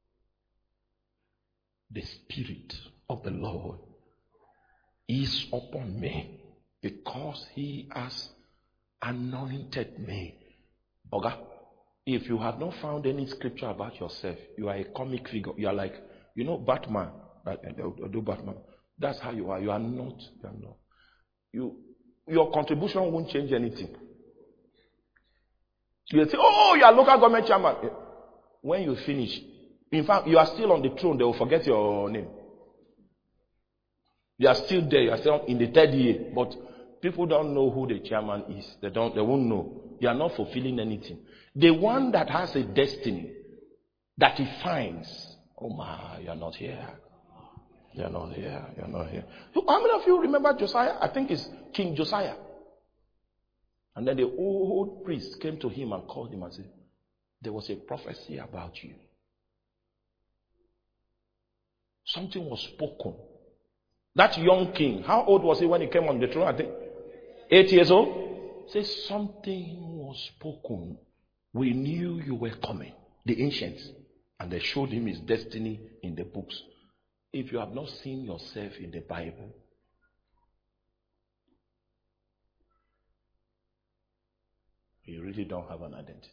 The Spirit of the Lord is upon me because He has anointed me. Oga, if you have not found any scripture about yourself, you are a comic figure. You are like, you know, Batman. I do Batman. That's how you are. You are not. You are not. You, your contribution won't change anything. You say, oh, you are local government chairman. When you finish, in fact, you are still on the throne. They will forget your name. You are still there. You are still in the third year. But people don't know who the chairman is. They don't. They won't know. You are not fulfilling anything. The one that has a destiny that he finds. Oh my, you are not here. You are not here. You are not here. How many of you remember Josiah? I think it's King Josiah. And then the old priest came to him and called him and said, there was a prophecy about you. Something was spoken. That young king, how old was he when he came on the throne? I think eight years old. Says something was spoken. We knew you were coming. The ancients. And they showed him his destiny in the books. If you have not seen yourself in the Bible, you really don't have an identity.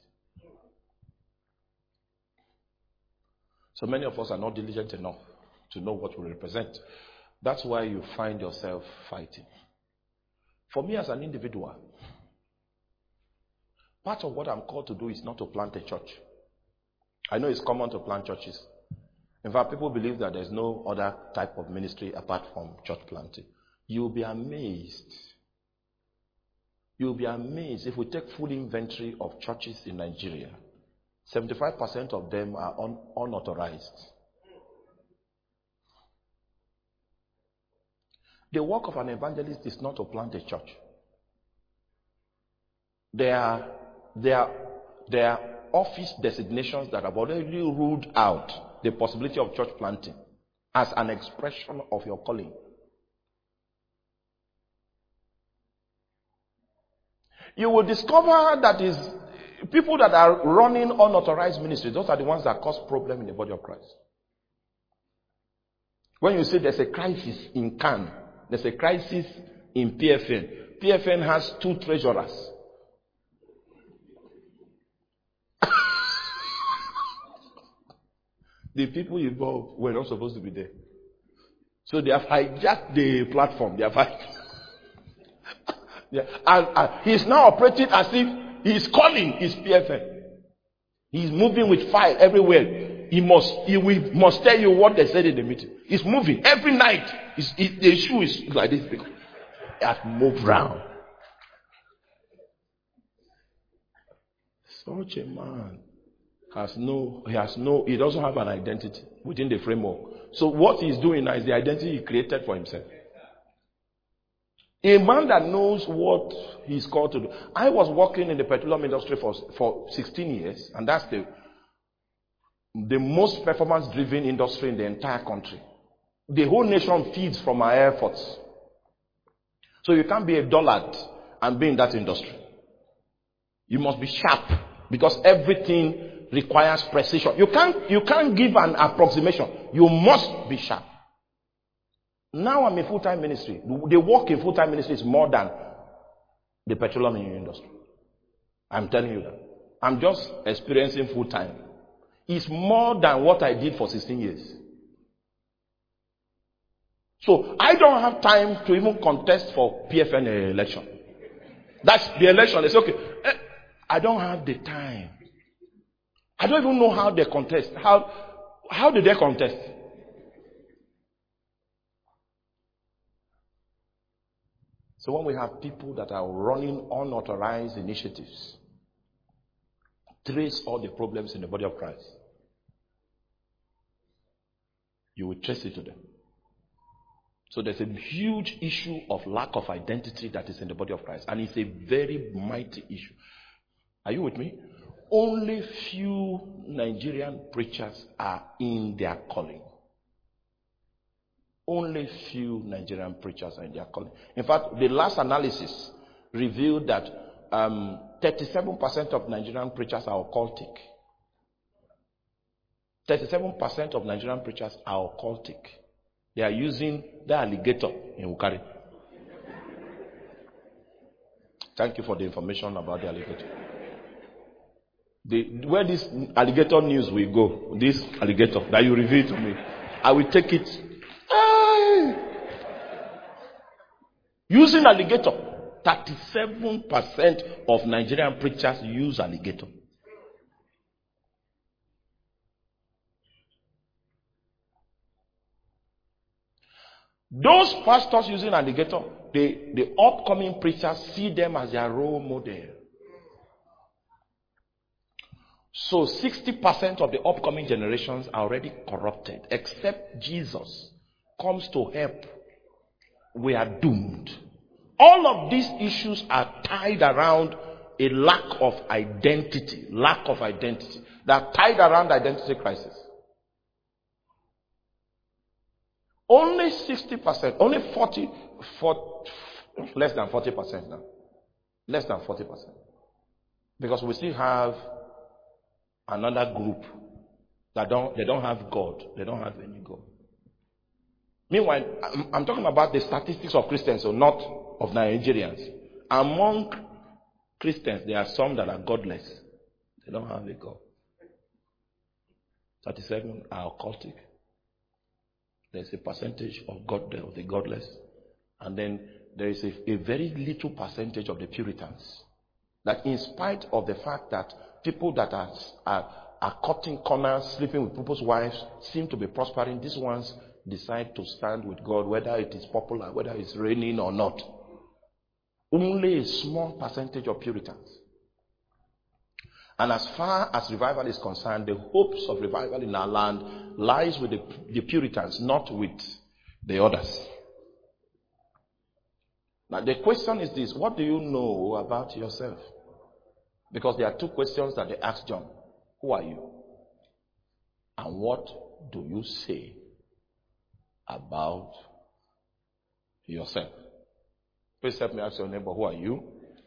So many of us are not diligent enough to know what we represent. That's why you find yourself fighting. For me as an individual, part of what I'm called to do is not to plant a church. I know it's common to plant churches. In fact, people believe that there's no other type of ministry apart from church planting. You'll be amazed. You'll be amazed if we take full inventory of churches in Nigeria. seventy-five percent of them are un- unauthorized. The work of an evangelist is not to plant a church. There are, there are, there are office designations that have already ruled out the possibility of church planting as an expression of your calling. You will discover that is people that are running unauthorized ministries, those are the ones that cause problem in the body of Christ. When you say there's a crisis in C A N, there's a crisis in P F N. P F N has two treasurers. The people involved were not supposed to be there. So they have hijacked the platform. They have hijacked. Yeah. And, and he's now operating as if he's calling his P F N. He's moving with fire everywhere. He must, he will, must tell you what they said in the meeting. He's moving every night. He's, he, the shoe is like this. He has moved round. Such a man has no, he has no, he doesn't have an identity within the framework. So what he's doing now is the identity he created for himself. A man that knows what he's called to do. I was working in the petroleum industry for, for sixteen years, and that's the, the most performance-driven industry in the entire country. The whole nation feeds from our efforts. So you can't be a dullard and be in that industry. You must be sharp, because everything requires precision. You can't, you can't give an approximation. You must be sharp. Now I'm in full-time ministry. The work in full-time ministry is more than the petroleum industry. I'm telling you that. I'm just experiencing full-time. It's more than what I did for sixteen years. So I don't have time to even contest for P F N election. That's the election. It's okay. I don't have the time. I don't even know how they contest. How, how do they contest? So when we have people that are running unauthorized initiatives, trace all the problems in the body of Christ, you will trace it to them. So there's a huge issue of lack of identity that is in the body of Christ. And it's a very mighty issue. Are you with me? Only few Nigerian preachers are in their calling. Only few Nigerian preachers are in their calling. In fact, the last analysis revealed that um, thirty-seven percent of Nigerian preachers are occultic. thirty-seven percent of Nigerian preachers are occultic. They are using the alligator in Ukari. Thank you for the information about the alligator. The, where this alligator news will go, this alligator that you reveal to me, I will take it. Hey! Using alligator, thirty-seven percent of Nigerian preachers use alligator. Those pastors using alligator, the, the upcoming preachers see them as their role model. So sixty percent of the upcoming generations are already corrupted. Except Jesus comes to help, we are doomed. All of these issues are tied around a lack of identity. Lack of identity. They are tied around identity crisis. Only sixty percent, only forty, forty, less than forty percent now. Less than forty percent. Because we still have another group that don't, they don't have God. They don't have any God. Meanwhile, I'm, I'm talking about the statistics of Christians, so not of Nigerians. Among Christians, there are some that are godless. They don't have a God. thirty-seven are occultic. There's a percentage of God, of the godless. And then there is a, a very little percentage of the Puritans. That in spite of the fact that people that are, are, are cutting corners, sleeping with people's wives, seem to be prospering, these ones decide to stand with God, whether it is popular, whether it's raining or not. Only a small percentage of Puritans. And as far as revival is concerned, the hopes of revival in our land lies with the, the Puritans, not with the others. Now the question is this: what do you know about yourself? Because there are two questions that they asked John. Who are you? And what do you say about yourself? Please help me ask your neighbor, who are you?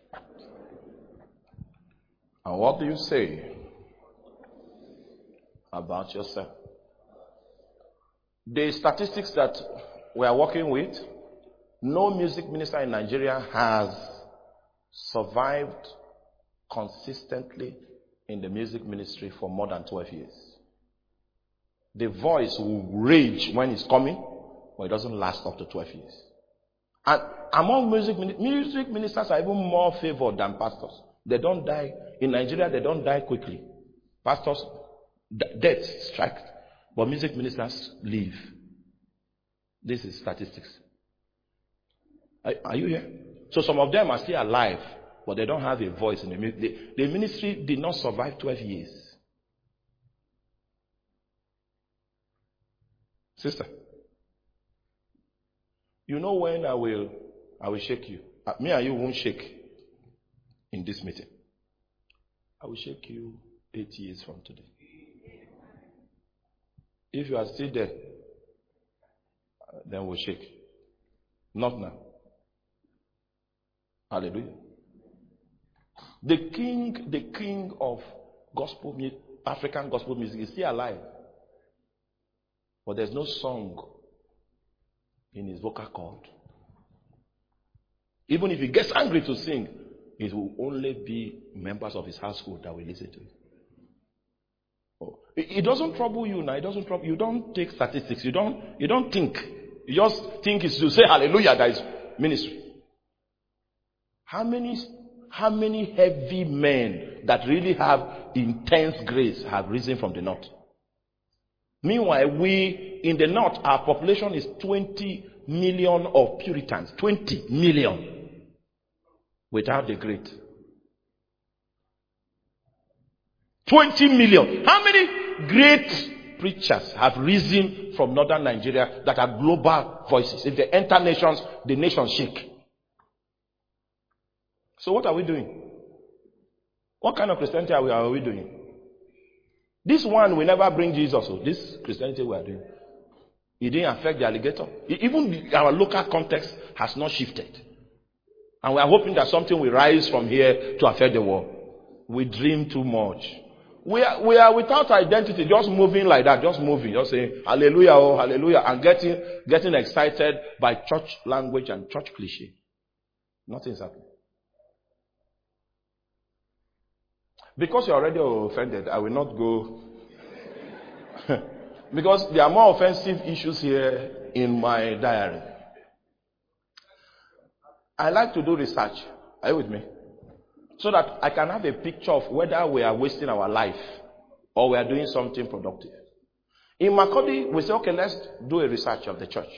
And what do you say about yourself? The statistics that we are working with, no music minister in Nigeria has survived consistently in the music ministry for more than twelve years. The voice will rage when it's coming, but it doesn't last up to twelve years. And among music music ministers are even more favored than pastors. They don't die. In Nigeria, they don't die quickly. Pastors, death strikes. But music ministers live. This is statistics. Are, are you here? So some of them are still alive, but they don't have a voice in the ministry. The, the ministry did not survive twelve years. Sister, you know when I will I will shake you. Uh, me and you won't shake in this meeting. I will shake you eight years from today. If you are still there, then we'll shake. Not now. Hallelujah. The king, the king of gospel music, African gospel music is still alive. But there's no song in his vocal cord. Even if he gets angry to sing, it will only be members of his household that will listen to it. Oh. It, it doesn't trouble you now. It doesn't trouble you. Don't take statistics. You don't. You don't think. You just think it's to say hallelujah. That is ministry. How many? How many heavy men that really have intense grace have risen from the north? Meanwhile, we in the north, our population is twenty million of Puritans. twenty million. Without the great. twenty million. How many great preachers have risen from northern Nigeria that are global voices? If they enter nations, the nations shake. So what are we doing? What kind of Christianity are we, are we doing? This one will never bring Jesus. So this Christianity we are doing, it didn't affect the alligator. Even our local context has not shifted. And we are hoping that something will rise from here to affect the world. We dream too much. We are, we are without identity, just moving like that, just moving, just saying hallelujah, oh hallelujah, and getting getting excited by church language and church cliche. Nothing's happening. Because you're already offended, I will not go. Because there are more offensive issues here in my diary. I like to do research. Are you with me? So that I can have a picture of whether we are wasting our life or we are doing something productive. In Makurdi, we say, okay, let's do a research of the church.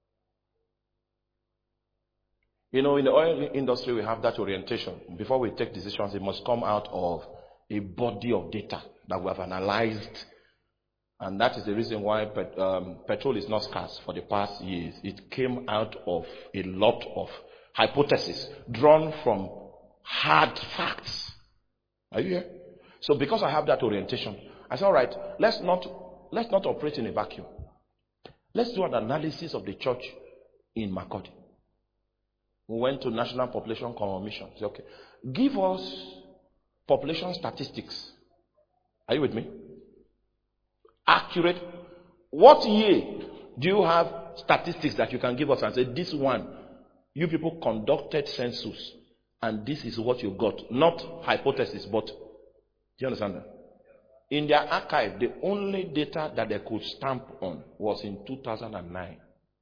You know, in the oil industry, we have that orientation. Before we take decisions, it must come out of a body of data that we have analyzed. And that is the reason why pet, um, petrol is not scarce for the past years. It came out of a lot of hypotheses drawn from hard facts. Are you here? So because I have that orientation, I said, all right, let's not, let's not operate in a vacuum. Let's do an analysis of the church in Makurdi. We went to National Population Commission. Said, okay, give us population statistics. Are you with me? Accurate. What year do you have statistics that you can give us and say, this one, you people conducted census and this is what you got? Not hypothesis, but do you understand that? In their archive, the only data that they could stamp on was in two thousand nine.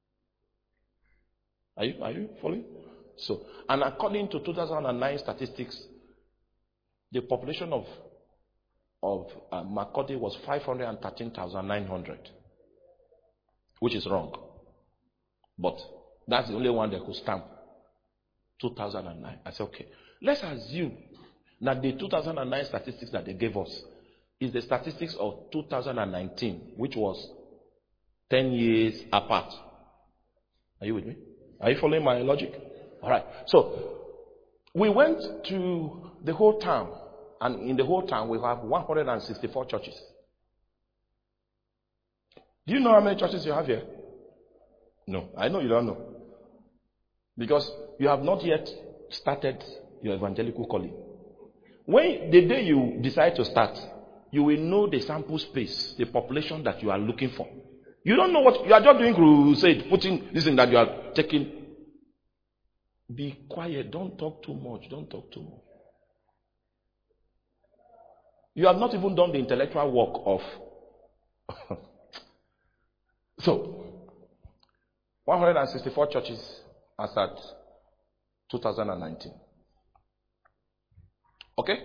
Are you, are you following? So, and according to two thousand nine statistics, the population of of uh, Makurdi was five hundred thirteen thousand nine hundred, which is wrong. But that's the only one they could stamp. two thousand nine. I said, okay, let's assume that the two thousand nine statistics that they gave us is the statistics of two thousand nineteen, which was ten years apart. Are you with me? Are you following my logic? All right. So, we went to the whole town. And in the whole town, we have one hundred sixty-four churches. Do you know how many churches you have here? No, I know you don't know. Because you have not yet started your evangelical calling. When the day you decide to start, you will know the sample space, the population that you are looking for. You don't know what you are just doing crusade, putting this in that you are taking. Be quiet. Don't talk too much. Don't talk too much. You have not even done the intellectual work of. So, one hundred sixty-four churches as at two thousand nineteen. Okay?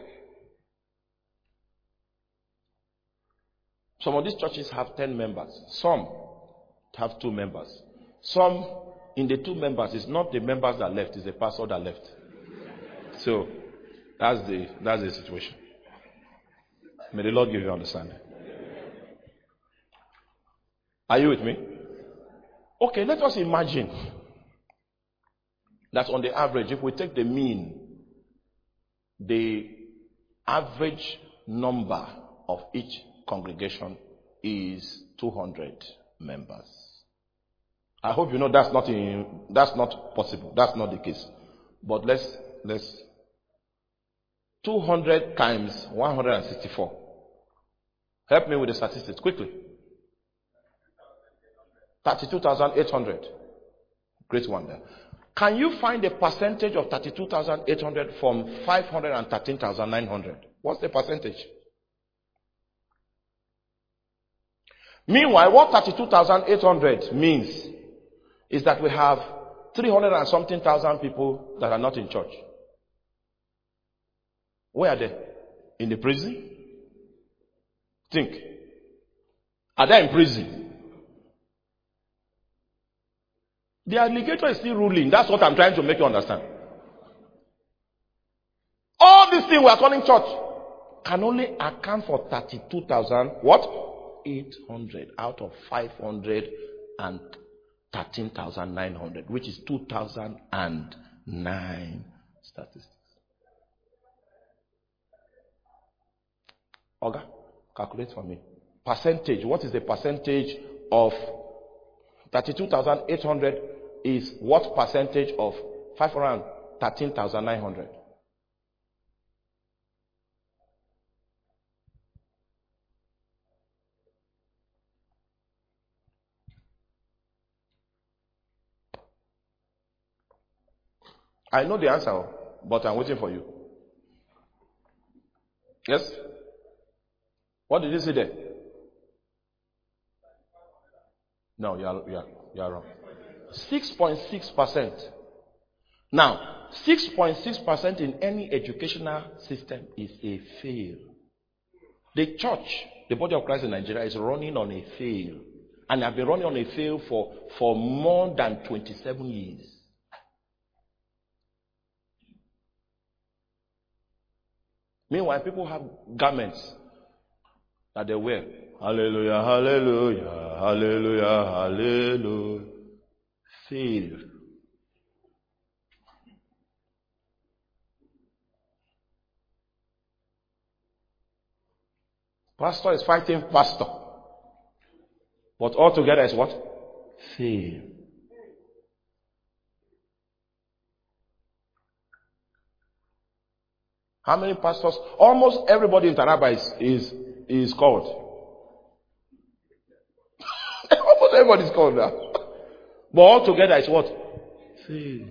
Some of these churches have ten members. Some have two members. Some, in the two members, it's not the members that left, it's the pastor that left. So, that's the, that's the situation. May the Lord give you understanding. Are you with me? Okay, let us imagine that on the average, if we take the mean, the average number of each congregation is two hundred members. I hope you know that's not in, that's not possible. That's not the case. But let's let's two hundred times one hundred sixty-four. Help me with the statistics quickly. thirty-two thousand eight hundred. Great one there. Can you find the percentage of thirty-two thousand eight hundred from five hundred thirteen thousand nine hundred? What's the percentage? Meanwhile, what thirty-two thousand eight hundred means is that we have three hundred and something thousand people that are not in church. Where are they? In the prison? Think. Are they in prison? The alligator is still ruling. That's what I'm trying to make you understand. All these things we are calling church can only account for thirty-two thousand what? eight hundred out of five hundred thirteen thousand nine hundred, which is two thousand nine statistics. Oga, calculate for me. Percentage. What is the percentage of thirty-two thousand eight hundred is what percentage of five hundred thirteen thousand nine hundred? I know the answer, but I'm waiting for you. Yes? What did you say there? No, you are, you are, you are wrong. six point six percent. Now, six point six percent in any educational system is a fail. The church, the body of Christ in Nigeria, is running on a fail. And have been running on a fail for, for more than twenty-seven years. Meanwhile, people have garments that they wear. Hallelujah, hallelujah, hallelujah, hallelujah. Fail. Pastor is fighting pastor. But altogether is what? Fail. How many pastors? Almost everybody in Taraba is, is, is called. Almost everybody is called now. But altogether is what? Fail.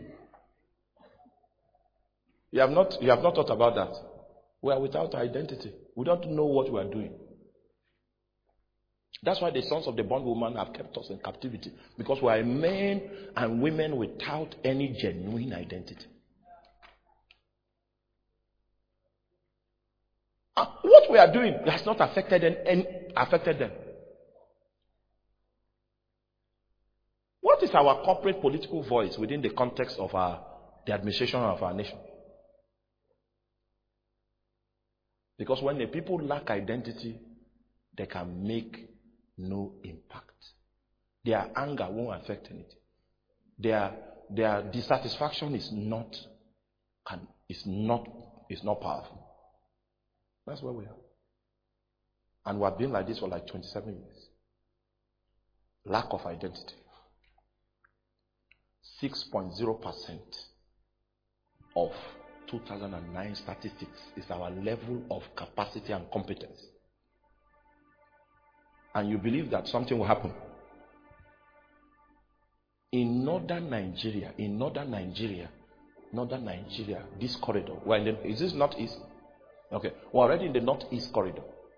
You have not, you have not thought about that. We are without identity. We don't know what we are doing. That's why the sons of the bondwoman have kept us in captivity. Because we are men and women without any genuine identity. Uh, what we are doing has not affected them, any, affected them. What is our corporate political voice within the context of our, the administration of our nation? Because when the people lack identity, they can make no impact. Their anger won't affect anything. Their, their dissatisfaction is not, can, is not, is not powerful. That's where we are. And we have been like this for like twenty-seven years. Lack of identity. six point zero percent of two thousand nine statistics is our level of capacity and competence. And you believe that something will happen. In northern Nigeria, in northern Nigeria, northern Nigeria, this corridor, well, in the, is this northeast? Okay, we're already in the northeast corridor.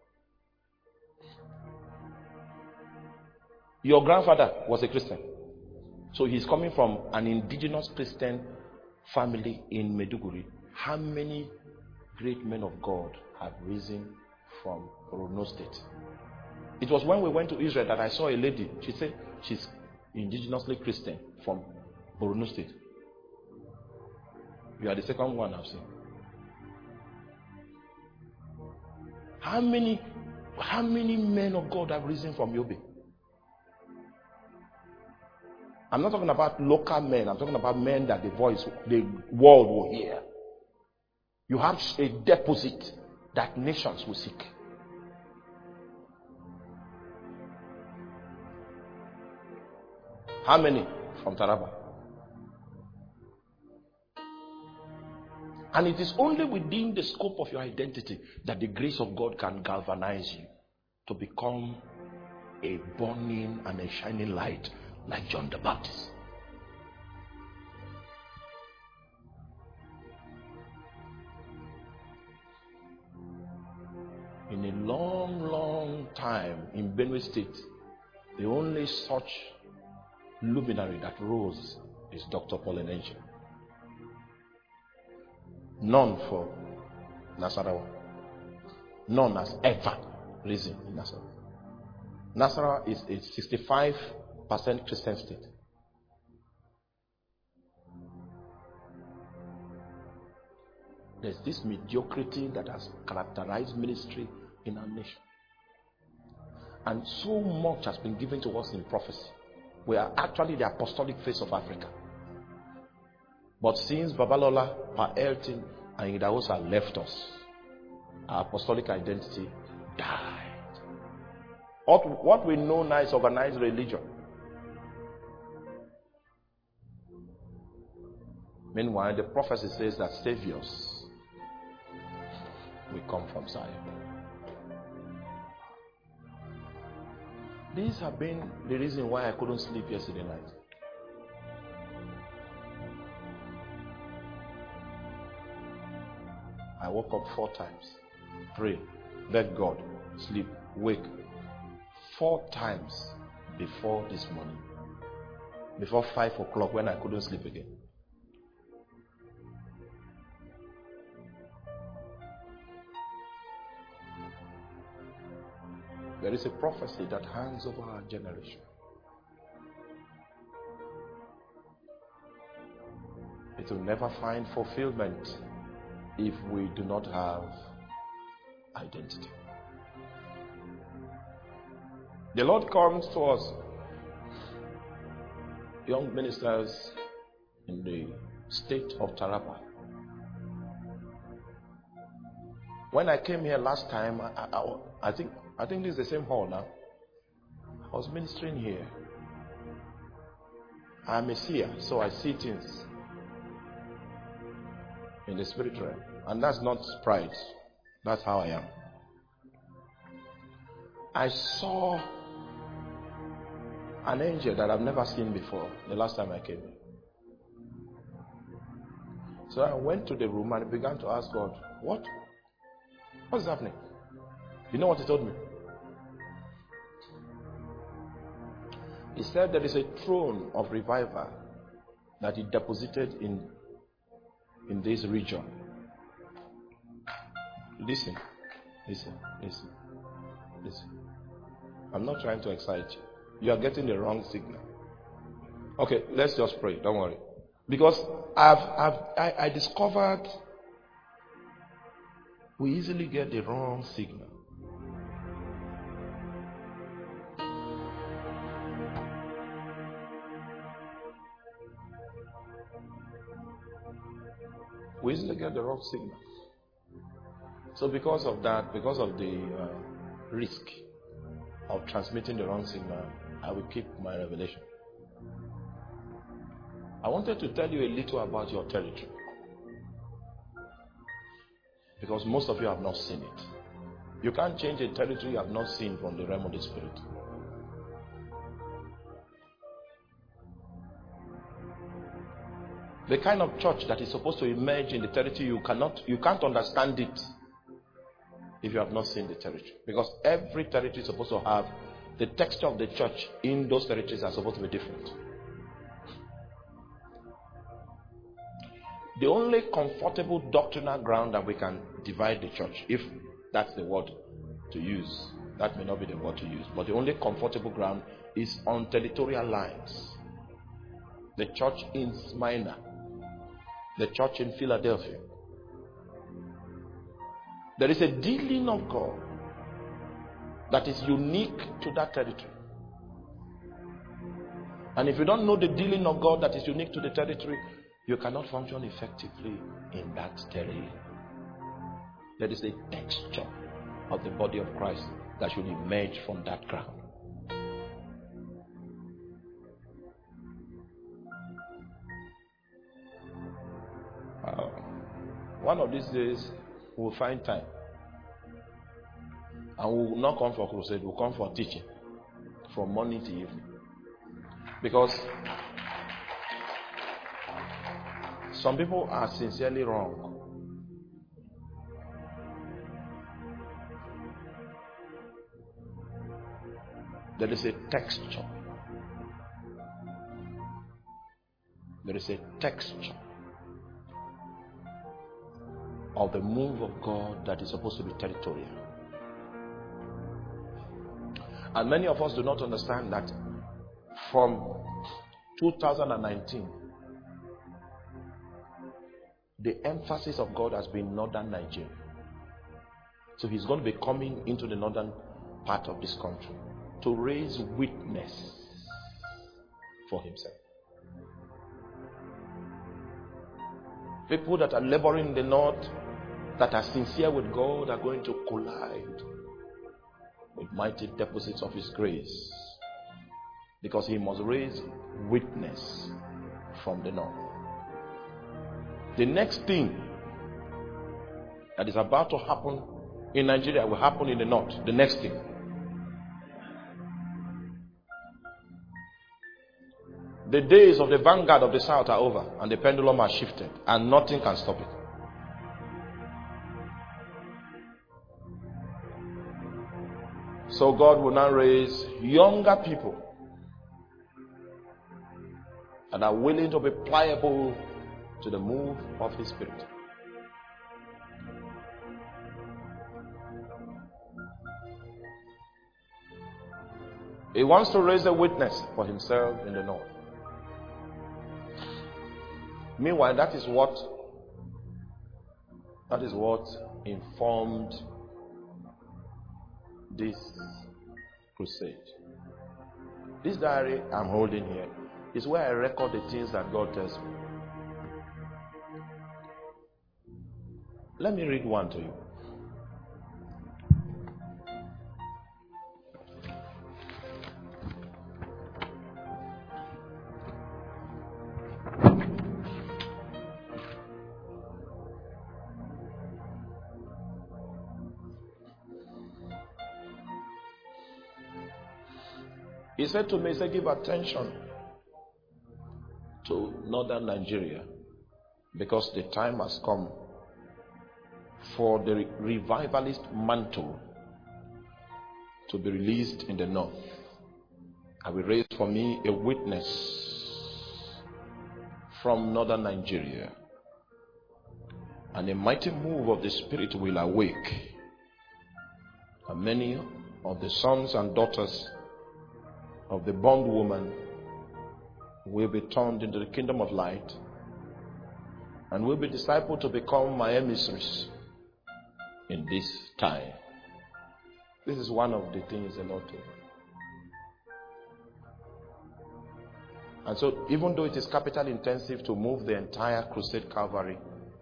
Your grandfather was a Christian. So he's coming from an indigenous Christian family in Maiduguri. How many great men of God have risen from Borno State? It was when we went to Israel that I saw a lady. She said she's indigenously Christian from Borno State. You are the second one I've seen. How many, how many men of God have risen from Yobe? I'm not talking about local men. I'm talking about men that the voice, the world will hear. You have a deposit that nations will seek. How many from Taraba? And it is only within the scope of your identity that the grace of God can galvanize you to become a burning and a shining light like John the Baptist. In a long, long time in Benue State, the only such luminary that rose is Doctor Paul Enenche. None for Nasarawa. None has ever risen in Nasarawa. Nasarawa is a sixty-five percent Christian state. There's this mediocrity that has characterized ministry in our nation. And so much has been given to us in prophecy. We are actually the apostolic face of Africa. But since Babalola, Pa Elton, and Idahosa left us, our apostolic identity died. What, what we know now is organized religion. Meanwhile, the prophecy says that saviors will come from Zion. These have been the reason why I couldn't sleep yesterday night. I woke up four times, pray, beg God, sleep, wake. Four times before this morning. Before five o'clock when I couldn't sleep again. There is a prophecy that hangs over our generation. It will never find fulfillment if we do not have identity. The Lord comes to us, young ministers in the state of Taraba. When I came here last time, I, I, I think I think this is the same hall now. I was ministering here. I'm a seer, so I see things in the spirit realm. And that's not pride. That's how I am. I saw an angel that I've never seen before the last time I came here. So I went to the room and began to ask God, what? What is happening? You know what he told me? He said there is a throne of revival that he deposited in, in this region. Listen, listen, listen, listen. I'm not trying to excite you. You are getting the wrong signal. Okay, let's just pray. Don't worry. Because I've, I've, I, I discovered we easily get the wrong signal. We easily get the wrong signal. So because of that, because of the uh, risk of transmitting the wrong signal, I will keep my revelation. I wanted to tell you a little about your territory. Because most of you have not seen it. You can't change a territory you have not seen from the realm of the spirit. The kind of church that is supposed to emerge in the territory, you cannot, you can't understand it if you have not seen the territory. Because every territory is supposed to have the texture of the church in those territories are supposed to be different. The only comfortable doctrinal ground that we can divide the church, if that's the word to use, that may not be the word to use, but the only comfortable ground is on territorial lines. The church in Smyrna, the church in Philadelphia. There is a dealing of God that is unique to that territory. And if you don't know the dealing of God that is unique to the territory, you cannot function effectively in that territory. There is a texture of the body of Christ that should emerge from that ground. Uh, one of these days, we'll find time. And we will not come for crusade, we'll come for teaching. From morning to evening. Because some people are sincerely wrong. There is a texture. There is a texture of the move of God that is supposed to be territorial. And many of us do not understand that from two thousand nineteen, the emphasis of God has been northern Nigeria. So he's going to be coming into the northern part of this country to raise witness for himself. People that are laboring in the north, that are sincere with God, are going to collide with mighty deposits of his grace, because he must raise witness from the north. The next thing that is about to happen in Nigeria will happen in the north. The next thing. The days of the vanguard of the south are over, and the pendulum has shifted, and nothing can stop it. So God will now raise younger people that are willing to be pliable to the move of his Spirit. He wants to raise a witness for himself in the north. Meanwhile, that is what that is what informed this crusade. This diary I'm holding here is where I record the things that God tells me. Let me read one to you. He said to me, he said, give attention to northern Nigeria, because the time has come for the revivalist mantle to be released in the north. I will raise for me a witness from northern Nigeria, and a mighty move of the Spirit will awake, and many of the sons and daughters of the bondwoman will be turned into the kingdom of light, and will be discipled to become my emissaries in this time. This is one of the things the Lord told me. And so, even though it is capital intensive to move the entire Crusade Calvary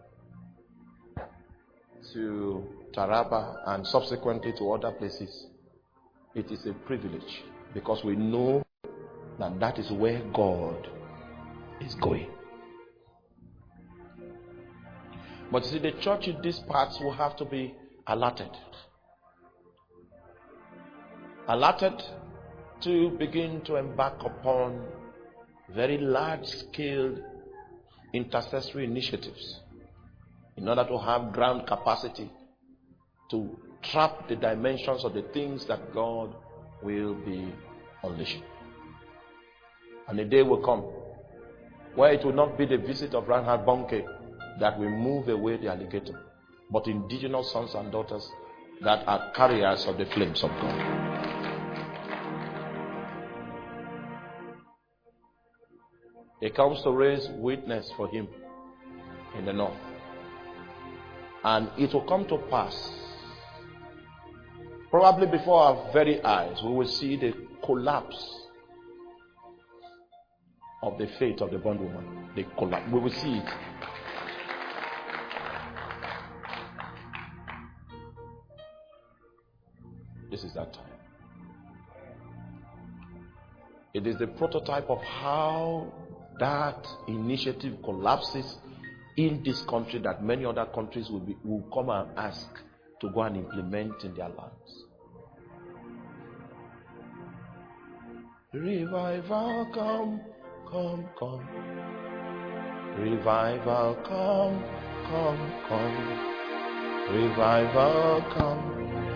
to Taraba and subsequently to other places, it is a privilege, because we know that that is where God is going. But you see, the church in these parts will have to be alerted. Alerted to begin to embark upon very large-scale intercessory initiatives in order to have ground capacity to trap the dimensions of the things that God will be unleashing. And a day will come where it will not be the visit of Reinhard Bonnke that will move away the alligator, but indigenous sons and daughters that are carriers of the flames of God. He comes to raise witness for him in the north. And it will come to pass, probably before our very eyes, we will see the collapse of the faith of the bondwoman. The collapse. We will see it. This is that time. It is the prototype of how that initiative collapses in this country that many other countries will be will come and ask to go and implement in their lands. Revival come, come, come. Revival come, come, come. Revival come.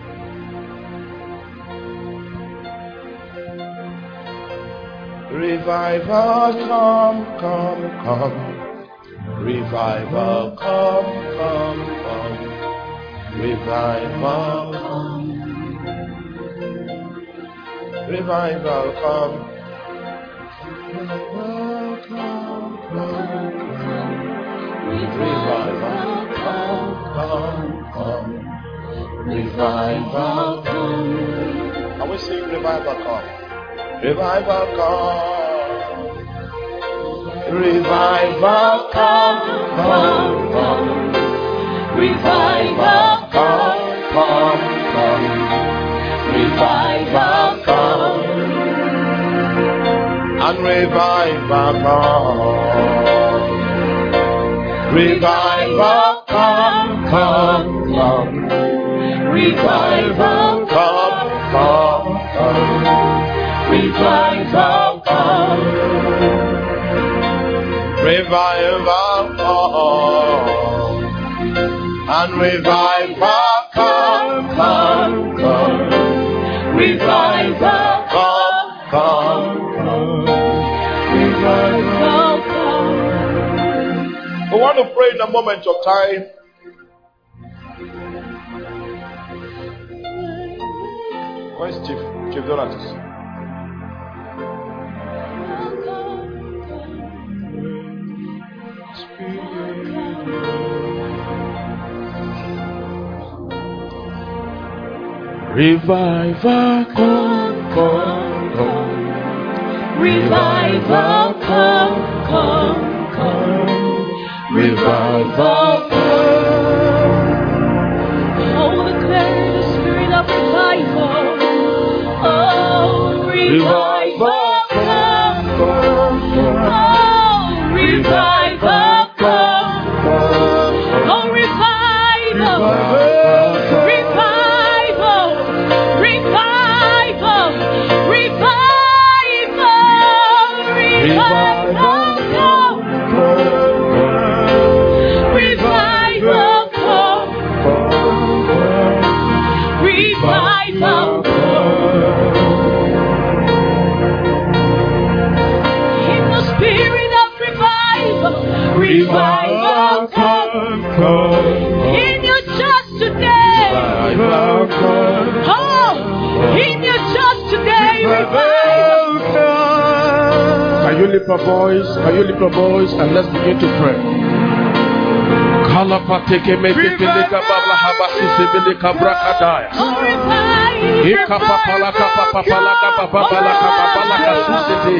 Revival come, come, come. Revival come, come, come. Revival come. Revival come. Revival come, come. Revival come, come, come. Revival come. Are we sing revival come? Revival come. Revival come, come, come. Revival come, come, come. Revival come. And revival come. Revival come, come, come. Revival come, come, come. Revival come. Revival come. And revival come, come, come. Revival come, come, come. Revival come. We want to pray in a moment of time. Where's Chief? Chief Donatus? Revival come, come, come. Revival come, come, come. Revival come. Oh, declare the spirit of revival. Oh, revival come, come, come. Oh, revival come, come. Oh, revival. Revival come, come in your church today. Revival come. Oh, in your church today. Revival come. Can you lift your voice? Can you lift your voice and let's begin to pray. Kalapateke metepeleka babla habasi sebeleka brakadaya. Ikapapala kapapala kapapala kapapala kasusete.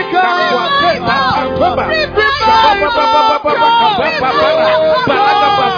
Revival!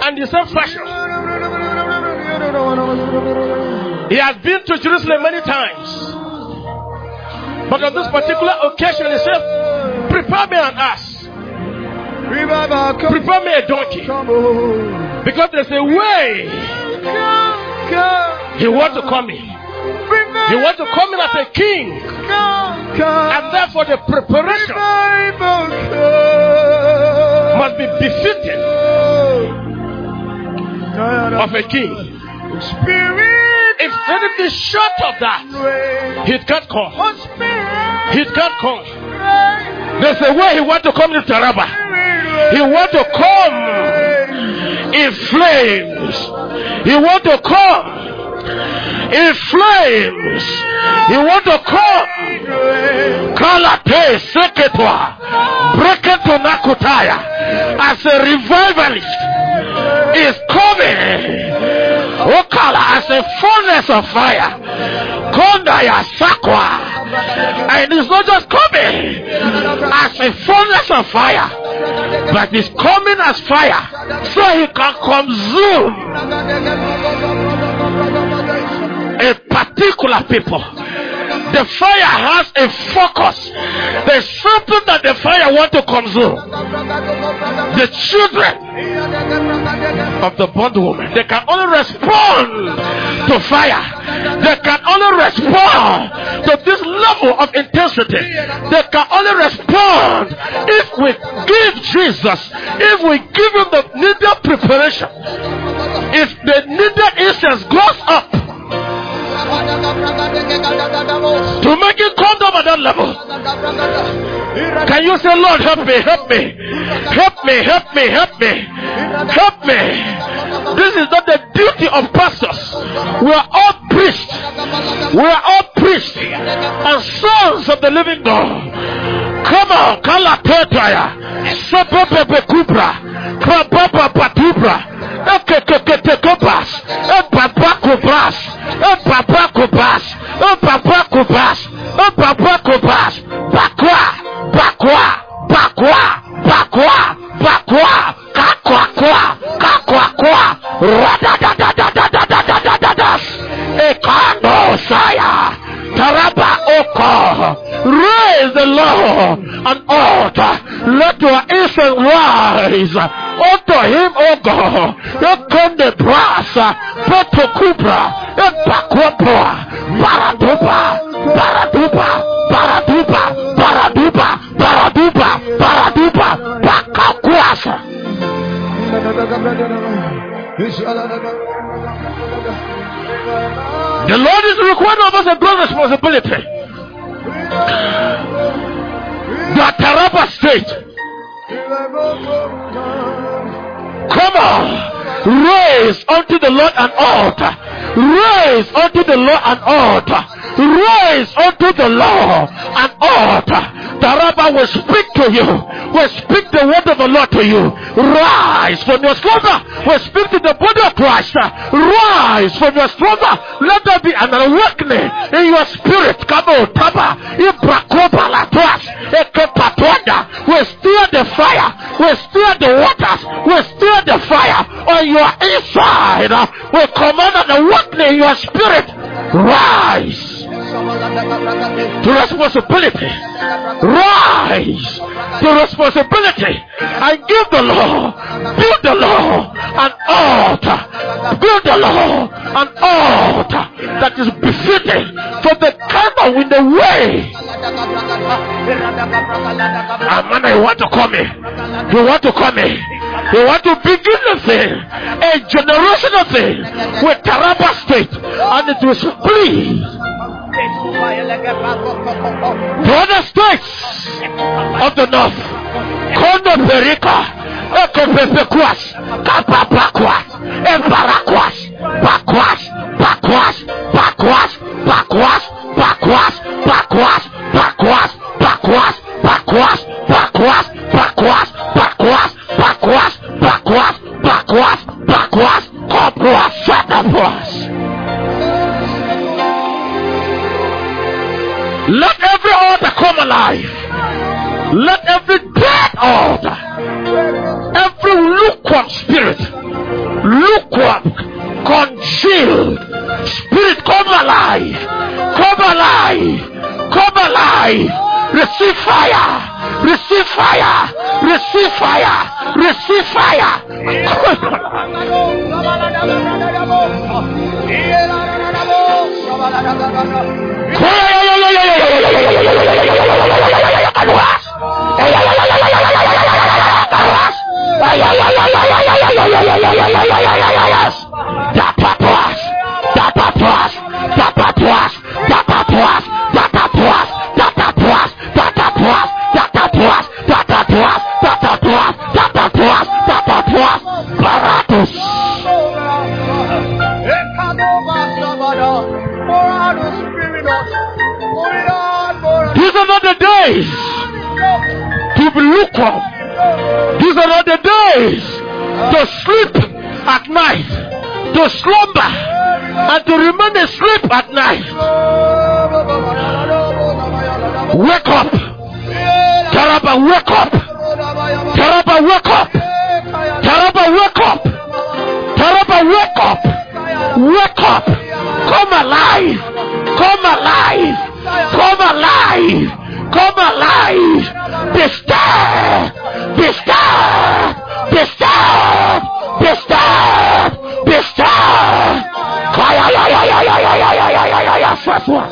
and the same fashion. He has been to Jerusalem many times. But on this particular occasion, he said, prepare me an ass. Prepare me a donkey. Because there's a way he wants to come in. He wants to come in as a king. And therefore the preparation must be befitting of a king. If anything short of that, he can't come. He can't come. There's a way he wants to come to Taraba. He wants to come in flames. He wants to come in flames. He wants to come. Kalate seketwa. Breketo nakutaya. As a revivalist is coming. Okala as a fullness of fire. Kondaya sakwa. And it's not just coming as a fullness of fire, but it's coming as fire so he can consume a particular people. The fire has a focus. There's something that the fire wants to consume. The children of the bondwoman, they can only respond to fire. They can only respond to this level of intensity. They can only respond if we give Jesus, if we give him the needed preparation, if the needed incense goes up to make it come down at that level. Can you say, Lord, help me, help me, help me, help me, help me, help me. This is not the duty of pastors. We are all priests. We are all priests and sons of the living God. Come on, Kala Petaya, Sapepe Kubra, Krababa Patubra, Ekekekekobas, Epapakobas, Epapakobas, Epapakobas, Epapakobas, Bakwa, Bakwa, Bakwa, Bakwa, Bakwa, Kakwakwa, Kakwakwa, Radadadadadadadadadadas, Ekano Saya, Taraba Oko, raise the Lord an altar. Let your incense rise unto him, O God. Come the brass, Petro Kubra, Epakwapua, Baraduba, Baraduba, Baraduba, Baraduba, Baraduba, Baraduba, Bakakwasa. The Lord is requiring of us a great responsibility. The Taraba State. Come on. Raise unto the Lord an altar. Raise unto the Lord an altar. Raise unto the Lord an altar. Taraba will speak to you. Will speak the word of the Lord to you. Rise from your slumber. Will speak to the body of Christ. Rise from your slumber. Let there be an awakening in your spirit. Come on, Taba. Ibrakoba Latuas. Ekepatwanda. Will stir the fire. Will stir the waters. Will stir the fire on your inside. Will command an awakening in your spirit. Rise to responsibility. Rise to responsibility and give the Lord, build the Lord an altar, build the Lord an altar that is befitting for the kind of in the way. And man, I want to come in. You want to come in. You want to begin the thing, a generational thing with Taraba State, and it will please the other states of the north. Kondo Perica, Ekopepekuas, Kapapakwas, Eparakwas, Bakwas, Bakwas, Bakwas, Bakwas, Bakwas, Bakwas, Bakwas, Bakwas, Bakwas, Bakwas, Bakwas, Bakwas, Bakwas, Bakwas, Bakwas, Bakwas, Kopras, Satapwas. Let every altar come alive. Let every dead altar, every lukewarm spirit lukewarm, congealed spirit, come alive, come alive, come alive. Receive fire, receive fire, receive fire, receive fire. These are not the days to be lukewarm. These are not the days to sleep at night, to slumber, and to remain asleep at night. Wake up, Taraba, wake up, Taraba, wake up, Taraba, wake up, Taraba, wake up, wake up, come alive, come alive, come alive, come alive, be stirred, be stirred, be stirred, be stirred, be stirred. First one.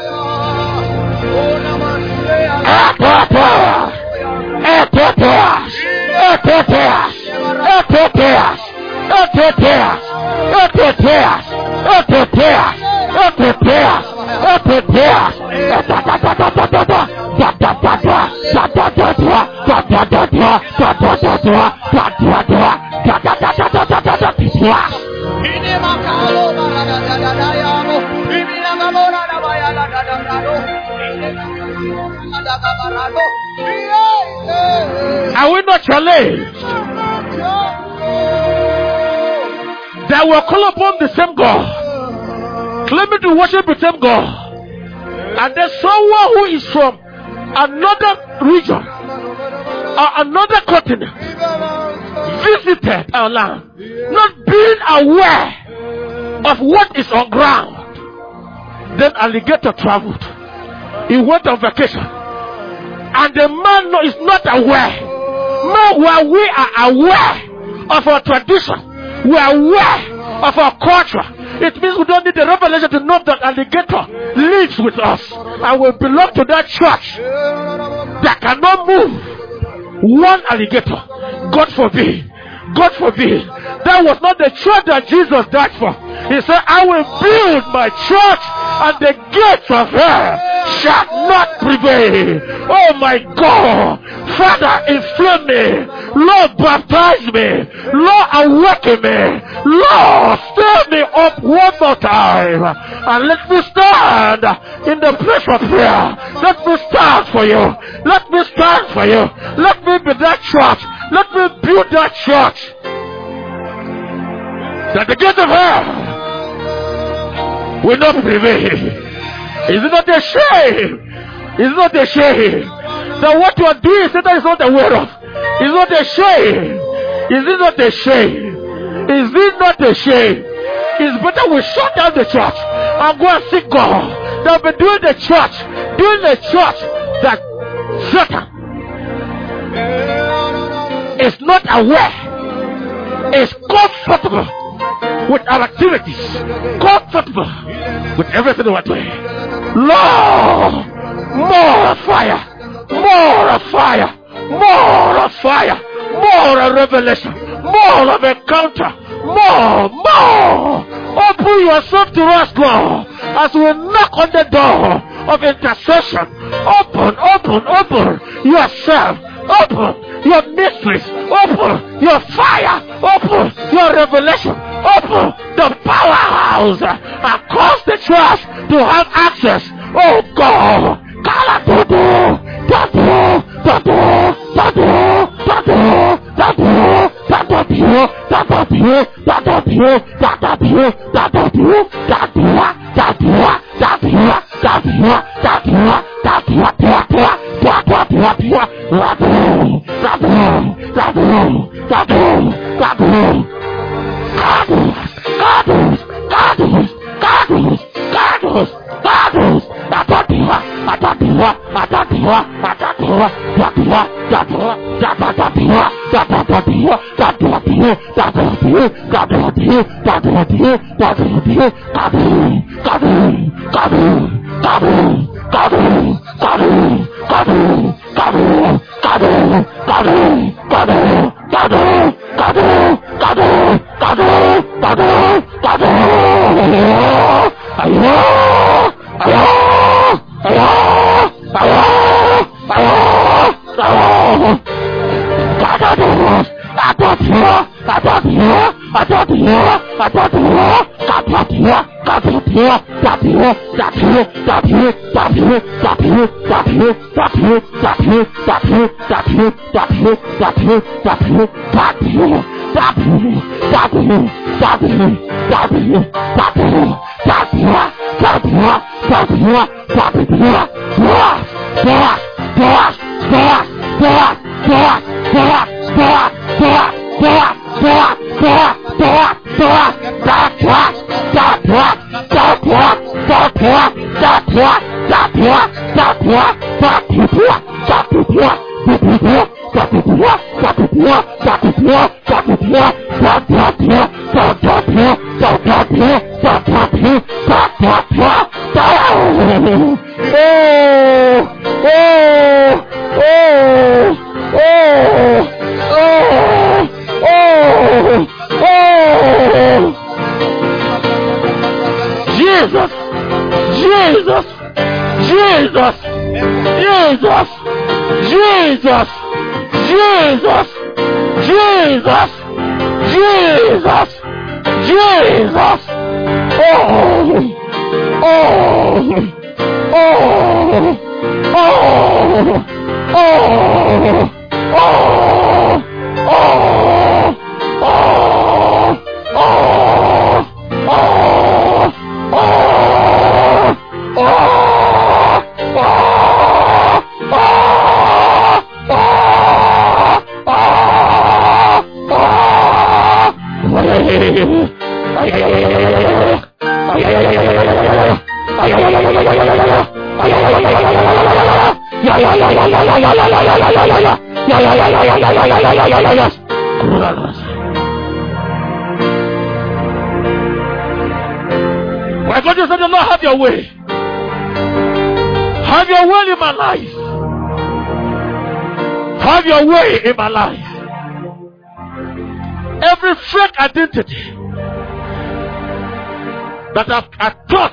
Epeteas, epeteas, epeteas, epeteas, epeteas, epeteas, epeteas, epeteas, epeteas, are we not challenged that we call upon the same God, claiming to worship the same God, and there's someone who is from another region or another continent visited our land, not being aware of what is on ground? Then alligator traveled. He went on vacation, and the man is not aware. No, while we are aware of our tradition, we are aware of our culture. It means we don't need the revelation to know that alligator lives with us, and we belong to that church that cannot move one alligator. God forbid. God forbid. That was not the church that Jesus died for. He said, I will build my church, and the gates of hell shall not prevail. Oh my God. Father, inflame me. Lord, baptize me. Lord, awaken me. Lord, stir me up one more time, and let me stand in the place of prayer. Let me stand for you. Let me stand for you. Let me be that church. Let me build that church, that the gates of hell will not prevail. Is it not a shame? Is it not a shame that what you are doing, Satan is not aware of? Is it not a shame? Is it not a shame? Is it not a shame? It's better we shut down the church and go and seek God than be doing the church, doing the church that Satan is not aware, is comfortable with our activities, comfortable with everything we're doing. Lord, more of fire, more of fire, more of fire, more of revelation, more of encounter, more, more. Open yourself to us, Lord, as we knock on the door of intercession. Open, open, open yourself. Open your mysteries, open your fire, open your revelation, open the powerhouse, and cause the church to have access. Oh God, Kalatodo, Tato, Tato, Tato, Tato, Tato, Tato, Tato, Tato, Tato, Tato, Tato, Kados, Atatua, Atatua, Atatua, Atatua, Tatua, Tatua, Tatua, Tatua, Tatua, Tatua, Tatua, Tatua, Tatua, My God, you said, Lord, have your way. Have your way in my life. Have your way in my life. Every fake identity that I've, I've taught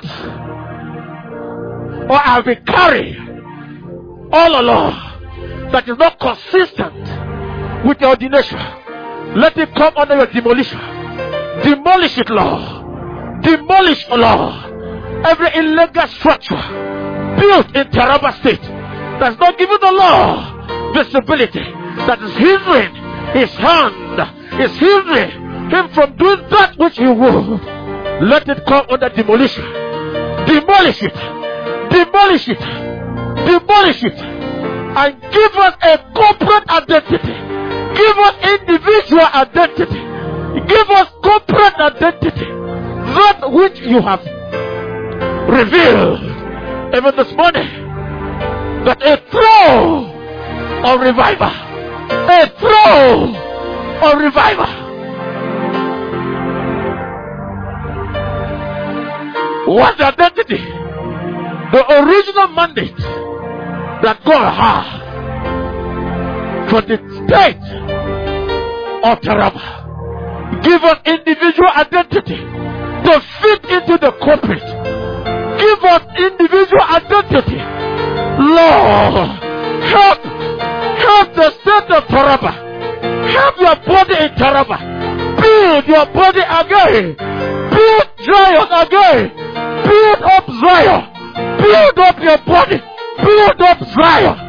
or I've been carrying all along that is not consistent with your ordination, let it come under your demolition. Demolish it, Lord. Demolish, Lord, every illegal structure built in Taraba State that's not giving the law visibility, that is hindering his hand, is hindering him from doing that which he would. Let it come under demolition. Demolish it. Demolish it. Demolish it. And give us a corporate identity. Give us individual identity. Give us corporate identity. That which you have revealed even this morning, that a throne of revival, a throne of revival. What's the identity? The original mandate that God had for the state of Taraba. Give us individual identity to fit into the corporate. Give us individual identity. Lord, help, help the state of Taraba. Help your body in Taraba. Build your body again. Build Zion again. Build up Zion. Build up your body. Build up Zion.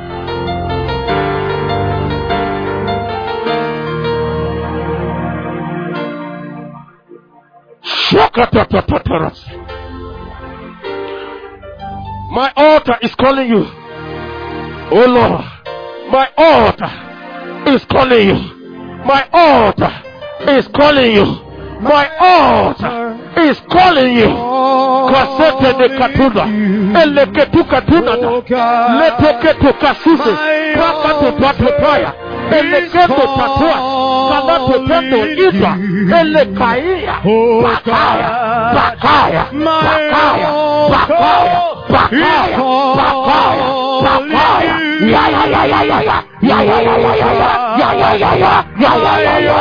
My altar is calling you. Oh Lord, my altar is calling you. My altar is calling you. My altar is calling you. kasete de katuna eleketu katuna leteketu kasuse paka to patopaya eleketu tatua kalato tendo ita elekaya bakaya bakaya bakaya bakaya bakaya bakaya bakaya ya ya ya ya ya ya ya ya ya ya ya ya ya ya ya ya ya ya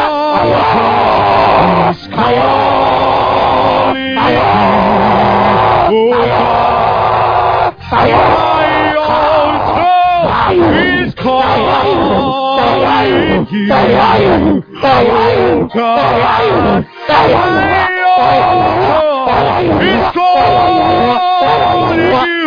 He's calling you. He's calling you.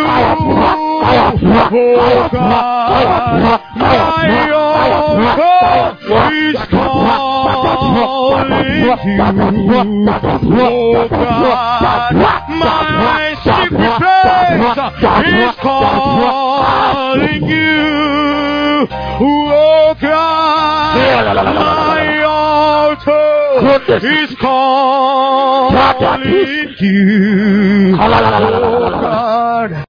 Oh God, my God, He's calling you. Oh God, my secret place, He's calling you. Oh God, my altar, He's calling you. Oh God.